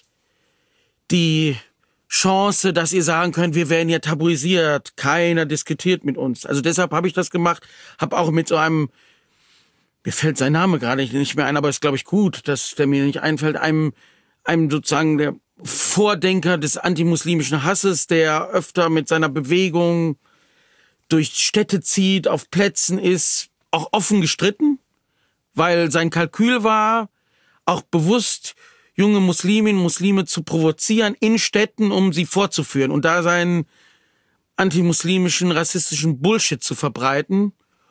die Chance, dass ihr sagen könnt, wir werden ja tabuisiert, keiner diskutiert mit uns. Also deshalb habe ich das gemacht, habe auch mit so einem, mir fällt sein Name gerade nicht mehr ein, aber ist glaube ich gut, dass der mir nicht einfällt, einem, einem sozusagen der Vordenker des antimuslimischen Hasses, der öfter mit seiner Bewegung durch Städte zieht, auf Plätzen ist, auch offen gestritten, weil sein Kalkül war, auch bewusst junge Musliminnen, Muslime zu provozieren in Städten, um sie vorzuführen und da seinen antimuslimischen, rassistischen Bullshit zu verbreiten.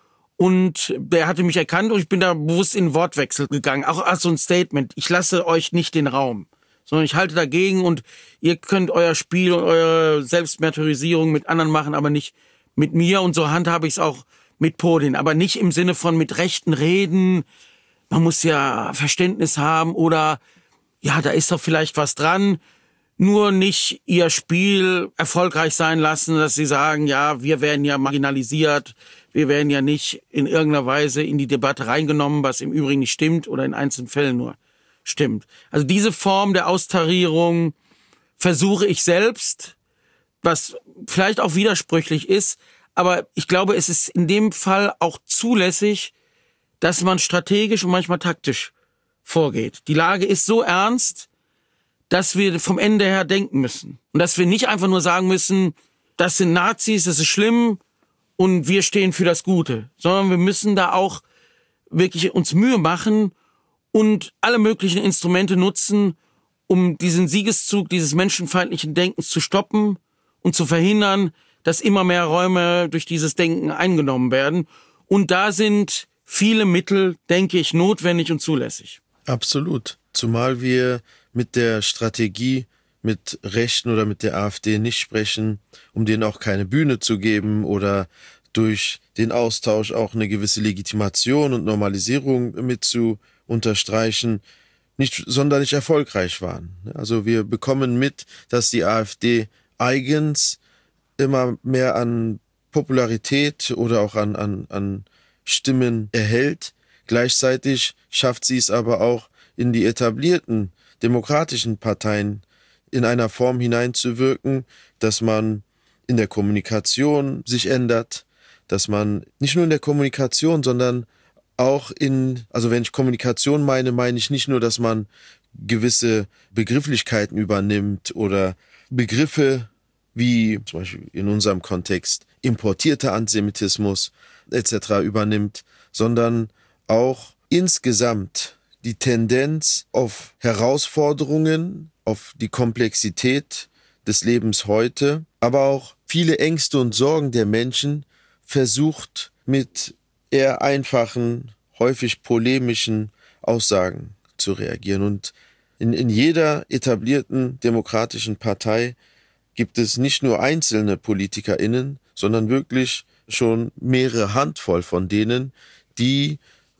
Und der hatte mich erkannt und ich bin da bewusst in Wortwechsel gegangen, auch als so ein Statement. Ich lasse euch nicht den Raum, sondern ich halte dagegen und ihr könnt euer Spiel und eure Selbstmärtyrisierung mit anderen machen, aber nicht mit mir. Und so handhabe ich es auch mit Podien, aber nicht im Sinne von mit Rechten reden. Man muss ja Verständnis haben oder ja, da ist doch vielleicht was dran. Nur nicht ihr Spiel erfolgreich sein lassen, dass sie sagen, ja, wir werden ja marginalisiert, wir werden ja nicht in irgendeiner Weise in die Debatte reingenommen, was im Übrigen nicht stimmt oder in einzelnen Fällen nur stimmt. Also diese Form der Austarierung versuche ich selbst, was vielleicht auch widersprüchlich ist, aber ich glaube, es ist in dem Fall auch zulässig, dass man strategisch und manchmal taktisch vorgeht. Die Lage ist so ernst, dass wir vom Ende her denken müssen. Und dass wir nicht einfach nur sagen müssen, das sind Nazis, das ist schlimm und wir stehen für das Gute. Sondern wir müssen da auch wirklich uns Mühe machen und alle möglichen Instrumente nutzen, um diesen Siegeszug dieses menschenfeindlichen Denkens zu stoppen und zu verhindern, dass immer mehr Räume durch dieses Denken eingenommen werden. Und da sind viele Mittel, denke ich, notwendig und zulässig. Absolut. Zumal wir mit der Strategie mit Rechten oder mit der AfD nicht sprechen, um denen auch keine Bühne zu geben oder durch den Austausch auch eine gewisse Legitimation und Normalisierung mit zu unterstreichen, nicht sonderlich erfolgreich waren. Also wir bekommen mit, dass die AfD eigens immer mehr an Popularität oder auch an, an, an Stimmen erhält. Gleichzeitig schafft sie es aber auch, in die etablierten demokratischen Parteien in einer Form hineinzuwirken, dass man in der Kommunikation sich ändert, dass man nicht nur in der Kommunikation, sondern auch in, also wenn ich Kommunikation meine, meine ich nicht nur, dass man gewisse Begrifflichkeiten übernimmt oder Begriffe wie zum Beispiel in unserem Kontext importierter Antisemitismus et cetera übernimmt, sondern auch insgesamt die Tendenz auf Herausforderungen, auf die Komplexität des Lebens heute, aber auch viele Ängste und Sorgen der Menschen versucht mit eher einfachen, häufig polemischen Aussagen zu reagieren. Und in, in jeder etablierten demokratischen Partei gibt es nicht nur einzelne PolitikerInnen, sondern wirklich schon mehrere Handvoll von denen, die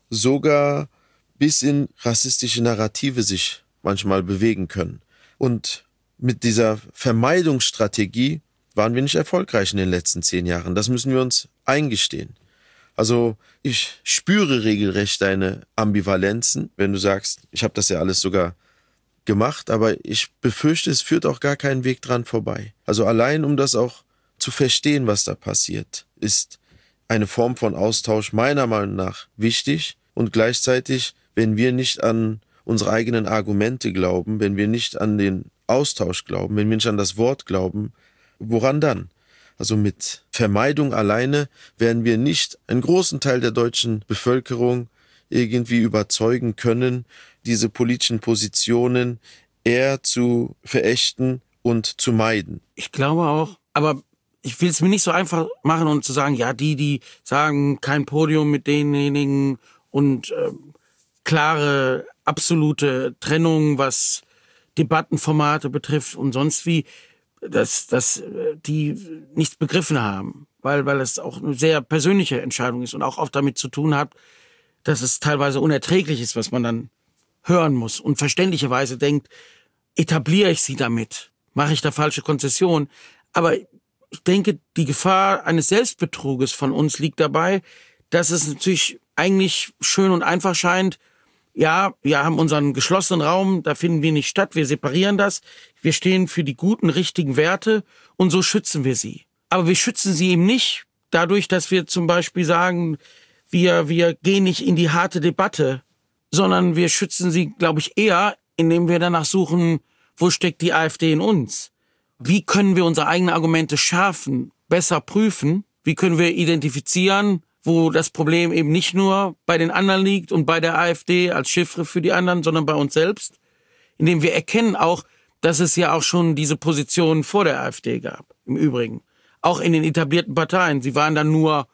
sogar bis in rassistische Narrative sich manchmal bewegen können. Und mit dieser Vermeidungsstrategie waren wir nicht erfolgreich in den letzten zehn Jahren. Das müssen wir uns eingestehen. Also ich spüre regelrecht deine Ambivalenzen, wenn du sagst, ich habe das ja alles sogar gemacht, aber ich befürchte, es führt auch gar keinen Weg dran vorbei. Also allein, um das auch zu verstehen, was da passiert, ist eine Form von Austausch meiner Meinung nach wichtig. Und gleichzeitig, wenn wir nicht an unsere eigenen Argumente glauben, wenn wir nicht an den Austausch glauben, wenn wir nicht an das Wort glauben, woran dann? Also mit Vermeidung alleine werden wir nicht einen großen Teil der deutschen Bevölkerung irgendwie überzeugen können, diese politischen Positionen eher zu verächten und zu meiden. Ich glaube auch, aber ich will es mir nicht so einfach machen und zu sagen, ja, die, die sagen, kein Podium mit denjenigen und äh, klare, absolute Trennung, was Debattenformate betrifft und sonst wie, dass, dass die nichts begriffen haben, weil, weil es auch eine sehr persönliche Entscheidung ist und auch oft damit zu tun hat, dass es teilweise unerträglich ist, was man dann hören muss und verständlicherweise denkt, etabliere ich sie damit, mache ich da falsche Konzessionen. Aber ich denke, die Gefahr eines Selbstbetruges von uns liegt dabei, dass es natürlich eigentlich schön und einfach scheint, ja, wir haben unseren geschlossenen Raum, da finden wir nicht statt, wir separieren das, wir stehen für die guten, richtigen Werte und so schützen wir sie. Aber wir schützen sie eben nicht dadurch, dass wir zum Beispiel sagen, wir, wir gehen nicht in die harte Debatte, sondern wir schützen sie, glaube ich, eher, indem wir danach suchen, wo steckt die AfD in uns? Wie können wir unsere eigenen Argumente schärfen, besser prüfen? Wie können wir identifizieren, wo das Problem eben nicht nur bei den anderen liegt und bei der AfD als Chiffre für die anderen, sondern bei uns selbst? Indem wir erkennen auch, dass es ja auch schon diese Positionen vor der AfD gab, im Übrigen. Auch in den etablierten Parteien. Sie waren dann nur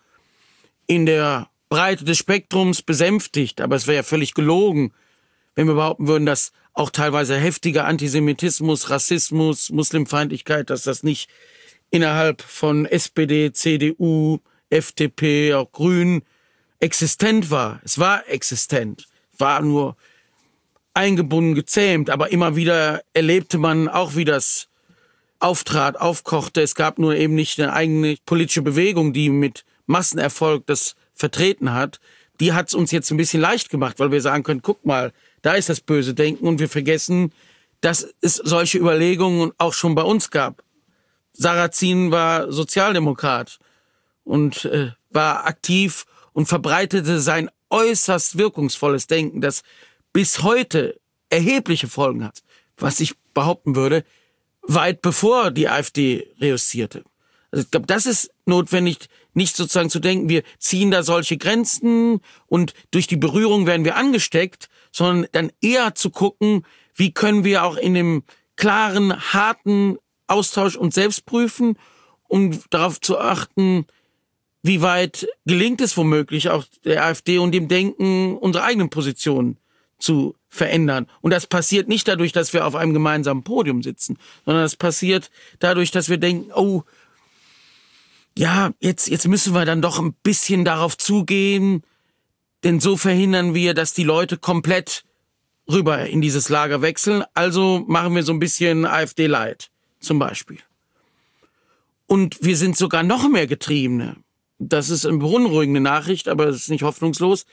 in der Breite des Spektrums besänftigt, aber es wäre ja völlig gelogen, wenn wir behaupten würden, dass auch teilweise heftiger Antisemitismus, Rassismus, Muslimfeindlichkeit, dass das nicht innerhalb von S P D, C D U, F D P, auch Grünen existent war. Es war existent, war nur eingebunden, gezähmt, aber immer wieder erlebte man auch, wie das auftrat, aufkochte. Es gab nur eben nicht eine eigene politische Bewegung, die mit Massenerfolg das vertreten hat. Die hat es uns jetzt ein bisschen leicht gemacht, weil wir sagen können, guck mal, da ist das böse Denken und wir vergessen, dass es solche Überlegungen auch schon bei uns gab. Sarrazin war Sozialdemokrat und äh, war aktiv und verbreitete sein äußerst wirkungsvolles Denken, das bis heute erhebliche Folgen hat, was ich behaupten würde, weit bevor die AfD reüssierte. Also ich glaube, das ist notwendig, nicht sozusagen zu denken, wir ziehen da solche Grenzen und durch die Berührung werden wir angesteckt, sondern dann eher zu gucken, wie können wir auch in dem klaren, harten Austausch uns selbst prüfen, um darauf zu achten, wie weit gelingt es womöglich auch der AfD und dem Denken, unsere eigenen Positionen zu verändern. Und das passiert nicht dadurch, dass wir auf einem gemeinsamen Podium sitzen, sondern das passiert dadurch, dass wir denken, oh, ja, jetzt, jetzt müssen wir dann doch ein bisschen darauf zugehen, denn so verhindern wir, dass die Leute komplett rüber in dieses Lager wechseln. Also machen wir so ein bisschen AfD-Light zum Beispiel. Und wir sind sogar noch mehr Getriebene. Das ist eine beunruhigende Nachricht, aber es ist nicht hoffnungslos,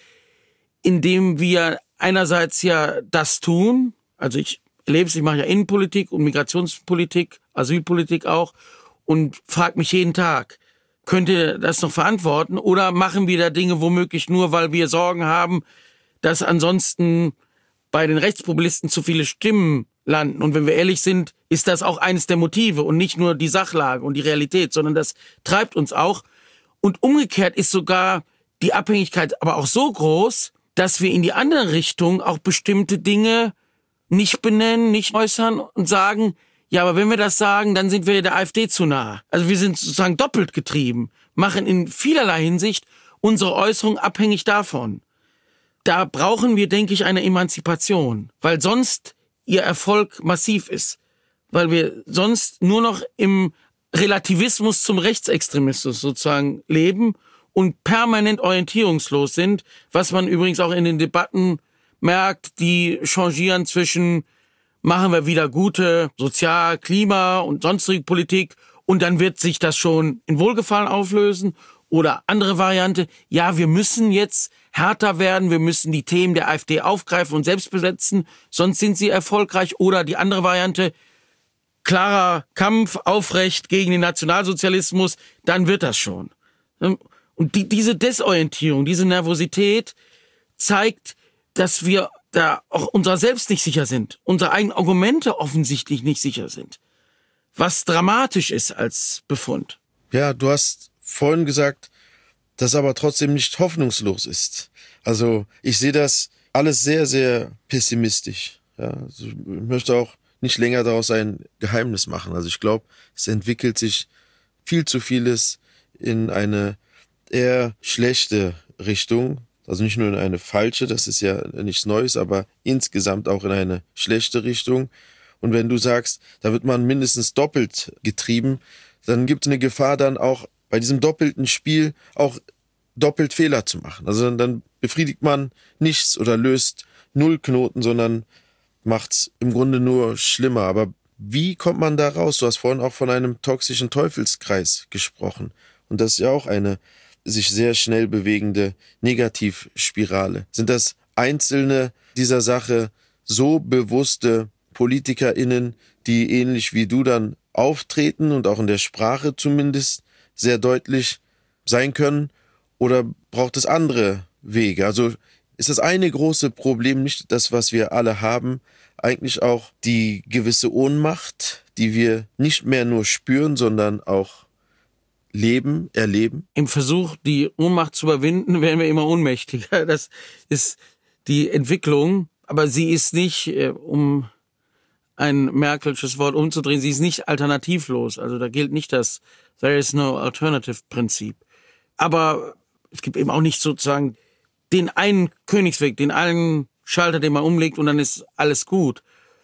indem wir einerseits ja das tun, also ich erlebe es, ich mache ja Innenpolitik und Migrationspolitik, Asylpolitik auch und frage mich jeden Tag, könnt ihr das noch verantworten oder machen wir da Dinge womöglich nur, weil wir Sorgen haben, dass ansonsten bei den Rechtspopulisten zu viele Stimmen landen. Und wenn wir ehrlich sind, ist das auch eines der Motive und nicht nur die Sachlage und die Realität, sondern das treibt uns auch. Und umgekehrt ist sogar die Abhängigkeit aber auch so groß, dass wir in die andere Richtung auch bestimmte Dinge nicht benennen, nicht äußern und sagen, ja, aber wenn wir das sagen, dann sind wir der AfD zu nah. Also wir sind sozusagen doppelt getrieben, machen in vielerlei Hinsicht unsere Äußerung abhängig davon. Da brauchen wir, denke ich, eine Emanzipation, weil sonst ihr Erfolg massiv ist, weil wir sonst nur noch im Relativismus zum Rechtsextremismus sozusagen leben und permanent orientierungslos sind, was man übrigens auch in den Debatten merkt, die changieren zwischen machen wir wieder gute Sozial-, Klima- und sonstige Politik und dann wird sich das schon in Wohlgefallen auflösen. Oder andere Variante, ja, wir müssen jetzt härter werden, wir müssen die Themen der AfD aufgreifen und selbst besetzen, sonst sind sie erfolgreich. Oder die andere Variante, klarer Kampf aufrecht gegen den Nationalsozialismus, dann wird das schon. Und die, diese Desorientierung, diese Nervosität zeigt, dass wir da auch unserer selbst nicht sicher sind, unsere eigenen Argumente offensichtlich nicht sicher sind, was dramatisch ist als Befund. Ja, du hast vorhin gesagt, dass aber trotzdem nicht hoffnungslos ist. Also ich sehe das alles sehr, sehr pessimistisch. Ja, also ich möchte auch nicht länger daraus ein Geheimnis machen. Also ich glaube, es entwickelt sich viel zu vieles in eine eher schlechte Richtung. Also nicht nur in eine falsche, das ist ja nichts Neues, aber insgesamt auch in eine schlechte Richtung. Und wenn du sagst, da wird man mindestens doppelt getrieben, dann gibt es eine Gefahr dann auch bei diesem doppelten Spiel auch doppelt Fehler zu machen. Also dann, dann befriedigt man nichts oder löst null Knoten, sondern macht's im Grunde nur schlimmer. Aber wie kommt man da raus? Du hast vorhin auch von einem toxischen Teufelskreis gesprochen. Und das ist ja auch eine sich sehr schnell bewegende Negativspirale. Sind das einzelne dieser Sache so bewusste PolitikerInnen, die ähnlich wie du dann auftreten und auch in der Sprache zumindest sehr deutlich sein können? Oder braucht es andere Wege? Also ist das eine große Problem nicht das, was wir alle haben, eigentlich auch die gewisse Ohnmacht, die wir nicht mehr nur spüren, sondern auch leben, erleben? Im Versuch, die Ohnmacht zu überwinden, werden wir immer ohnmächtiger. Das ist die Entwicklung. Aber sie ist nicht, um ein Merkelsches Wort umzudrehen, sie ist nicht alternativlos. Also da gilt nicht das There is no alternative Prinzip. Aber es gibt eben auch nicht sozusagen den einen Königsweg, den einen Schalter, den man umlegt und dann ist alles gut.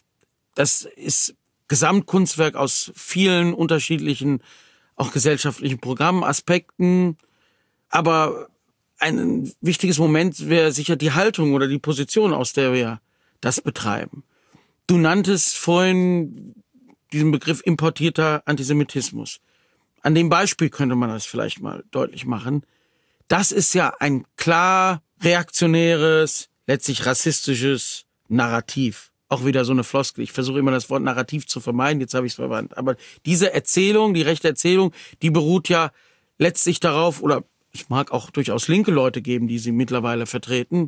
Das ist Gesamtkunstwerk aus vielen unterschiedlichen, auch gesellschaftlichen Programmen, Aspekten. Aber ein wichtiges Moment wäre sicher die Haltung oder die Position, aus der wir das betreiben. Du nanntest vorhin diesen Begriff importierter Antisemitismus. An dem Beispiel könnte man das vielleicht mal deutlich machen. Das ist ja ein klar reaktionäres, letztlich rassistisches Narrativ. Auch wieder so eine Floskel. Ich versuche immer das Wort Narrativ zu vermeiden, jetzt habe ich es verwandt. Aber diese Erzählung, die rechte Erzählung, die beruht ja letztlich darauf, oder ich mag auch durchaus linke Leute geben, die sie mittlerweile vertreten.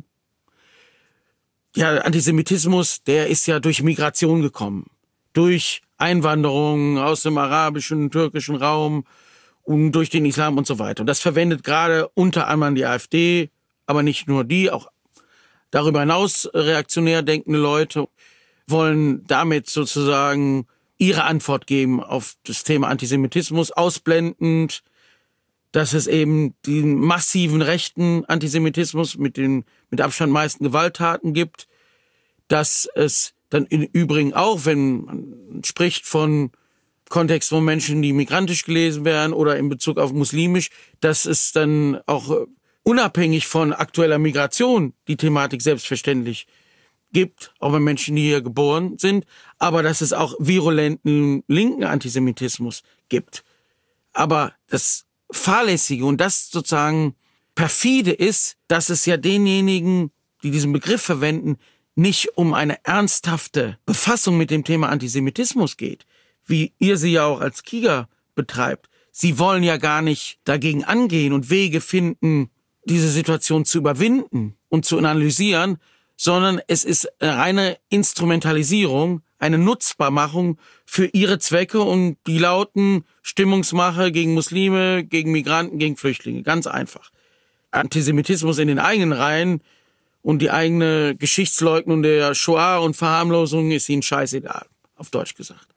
Ja, Antisemitismus, der ist ja durch Migration gekommen. Durch Einwanderung aus dem arabischen, türkischen Raum und durch den Islam und so weiter. Und das verwendet gerade unter anderem die AfD, aber nicht nur die, auch darüber hinaus reaktionär denkende Leute wollen damit sozusagen ihre Antwort geben auf das Thema Antisemitismus, ausblendend, dass es eben den massiven rechten Antisemitismus mit den mit Abstand meisten Gewalttaten gibt, dass es dann im Übrigen auch, wenn man spricht von Kontext von Menschen, die migrantisch gelesen werden oder in Bezug auf muslimisch, dass es dann auch unabhängig von aktueller Migration die Thematik selbstverständlich gibt, auch bei Menschen, die hier geboren sind, aber dass es auch virulenten linken Antisemitismus gibt. Aber das Fahrlässige und das sozusagen perfide ist, dass es ja denjenigen, die diesen Begriff verwenden, nicht um eine ernsthafte Befassung mit dem Thema Antisemitismus geht, wie ihr sie ja auch als Kiga betreibt. Sie wollen ja gar nicht dagegen angehen und Wege finden, diese Situation zu überwinden und zu analysieren, sondern es ist eine reine Instrumentalisierung, eine Nutzbarmachung für ihre Zwecke und die lauten Stimmungsmache gegen Muslime, gegen Migranten, gegen Flüchtlinge. Ganz einfach. Antisemitismus in den eigenen Reihen und die eigene Geschichtsleugnung der Shoah und Verharmlosung ist ihnen scheißegal, auf Deutsch gesagt.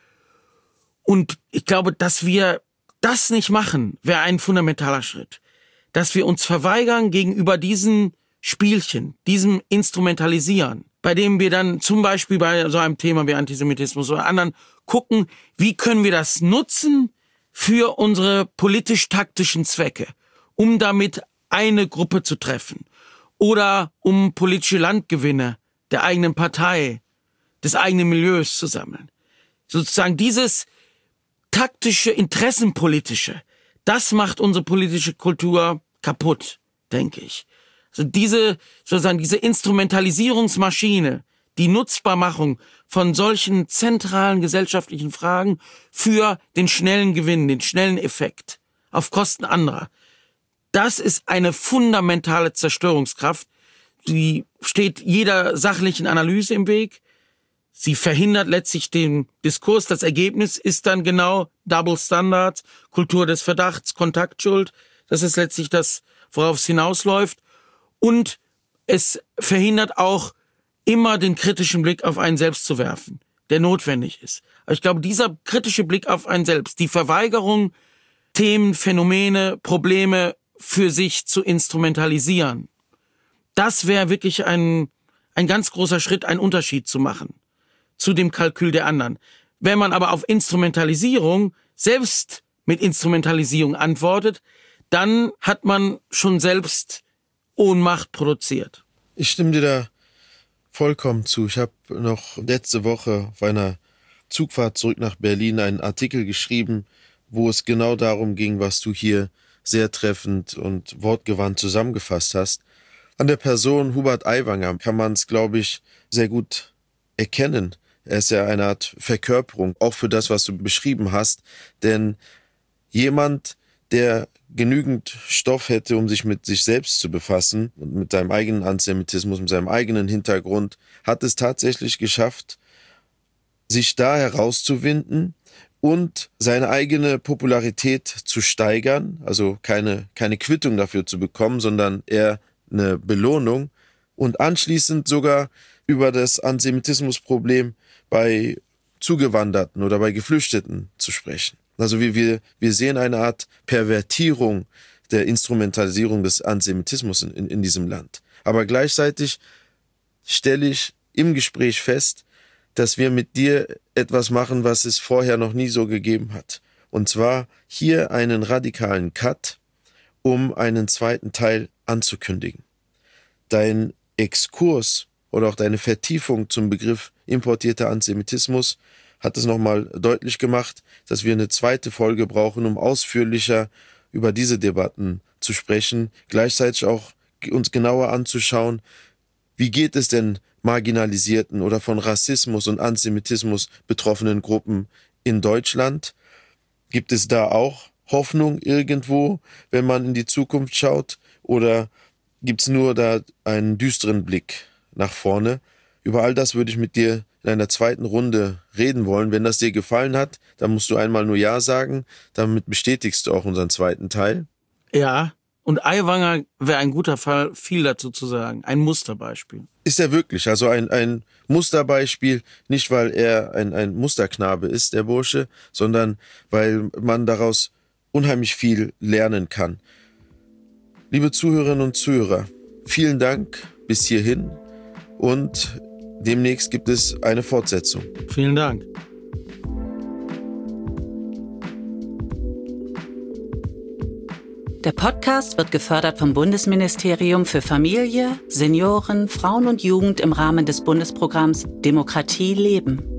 Und ich glaube, dass wir das nicht machen, wäre ein fundamentaler Schritt. Dass wir uns verweigern gegenüber diesen Spielchen, diesem Instrumentalisieren, bei dem wir dann zum Beispiel bei so einem Thema wie Antisemitismus oder anderen gucken, wie können wir das nutzen für unsere politisch-taktischen Zwecke, um damit eine Gruppe zu treffen oder um politische Landgewinne der eigenen Partei, des eigenen Milieus zu sammeln. Sozusagen dieses taktische, interessenpolitische, das macht unsere politische Kultur kaputt, denke ich. Also diese, sozusagen diese Instrumentalisierungsmaschine, die Nutzbarmachung von solchen zentralen gesellschaftlichen Fragen für den schnellen Gewinn, den schnellen Effekt auf Kosten anderer. Das ist eine fundamentale Zerstörungskraft, die steht jeder sachlichen Analyse im Weg. Sie verhindert letztlich den Diskurs. Das Ergebnis ist dann genau Double Standards, Kultur des Verdachts, Kontaktschuld. Das ist letztlich das, worauf es hinausläuft. Und es verhindert auch immer den kritischen Blick auf einen selbst zu werfen, der notwendig ist. Aber ich glaube, dieser kritische Blick auf einen selbst, die Verweigerung, Themen, Phänomene, Probleme für sich zu instrumentalisieren, das wäre wirklich ein, ein ganz großer Schritt, einen Unterschied zu machen zu dem Kalkül der anderen. Wenn man aber auf Instrumentalisierung selbst mit Instrumentalisierung antwortet, dann hat man schon selbst Ohnmacht produziert. Ich stimme dir da vollkommen zu. Ich habe noch letzte Woche auf einer Zugfahrt zurück nach Berlin einen Artikel geschrieben, wo es genau darum ging, was du hier sehr treffend und wortgewandt zusammengefasst hast. An der Person Hubert Aiwanger kann man es, glaube ich, sehr gut erkennen. Er ist ja eine Art Verkörperung, auch für das, was du beschrieben hast. Denn jemand, der genügend Stoff hätte, um sich mit sich selbst zu befassen und mit seinem eigenen Antisemitismus, mit seinem eigenen Hintergrund, hat es tatsächlich geschafft, sich da herauszuwinden und seine eigene Popularität zu steigern, also keine, keine Quittung dafür zu bekommen, sondern eher eine Belohnung und anschließend sogar über das Antisemitismusproblem bei Zugewanderten oder bei Geflüchteten zu sprechen. Also wie wir, wir sehen eine Art Pervertierung der Instrumentalisierung des Antisemitismus in, in, in diesem Land. Aber gleichzeitig stelle ich im Gespräch fest, dass wir mit dir etwas machen, was es vorher noch nie so gegeben hat. Und zwar hier einen radikalen Cut, um einen zweiten Teil anzukündigen. Dein Exkurs oder auch deine Vertiefung zum Begriff importierter Antisemitismus hat es nochmal deutlich gemacht, dass wir eine zweite Folge brauchen, um ausführlicher über diese Debatten zu sprechen, gleichzeitig auch uns genauer anzuschauen, wie geht es denn marginalisierten oder von Rassismus und Antisemitismus betroffenen Gruppen in Deutschland? Gibt es da auch Hoffnung irgendwo, wenn man in die Zukunft schaut? Oder gibt es nur da einen düsteren Blick nach vorne? Über all das würde ich mit dir in einer zweiten Runde reden wollen. Wenn das dir gefallen hat, dann musst du einmal nur Ja sagen. Damit bestätigst du auch unseren zweiten Teil. Ja, und Aiwanger wäre ein guter Fall, viel dazu zu sagen. Ein Musterbeispiel. Ist er wirklich, also ein, ein Musterbeispiel, nicht weil er ein, ein Musterknabe ist, der Bursche, sondern weil man daraus unheimlich viel lernen kann. Liebe Zuhörerinnen und Zuhörer, vielen Dank bis hierhin und demnächst gibt es eine Fortsetzung. Vielen Dank. Der Podcast wird gefördert vom Bundesministerium für Familie, Senioren, Frauen und Jugend im Rahmen des Bundesprogramms Demokratie leben.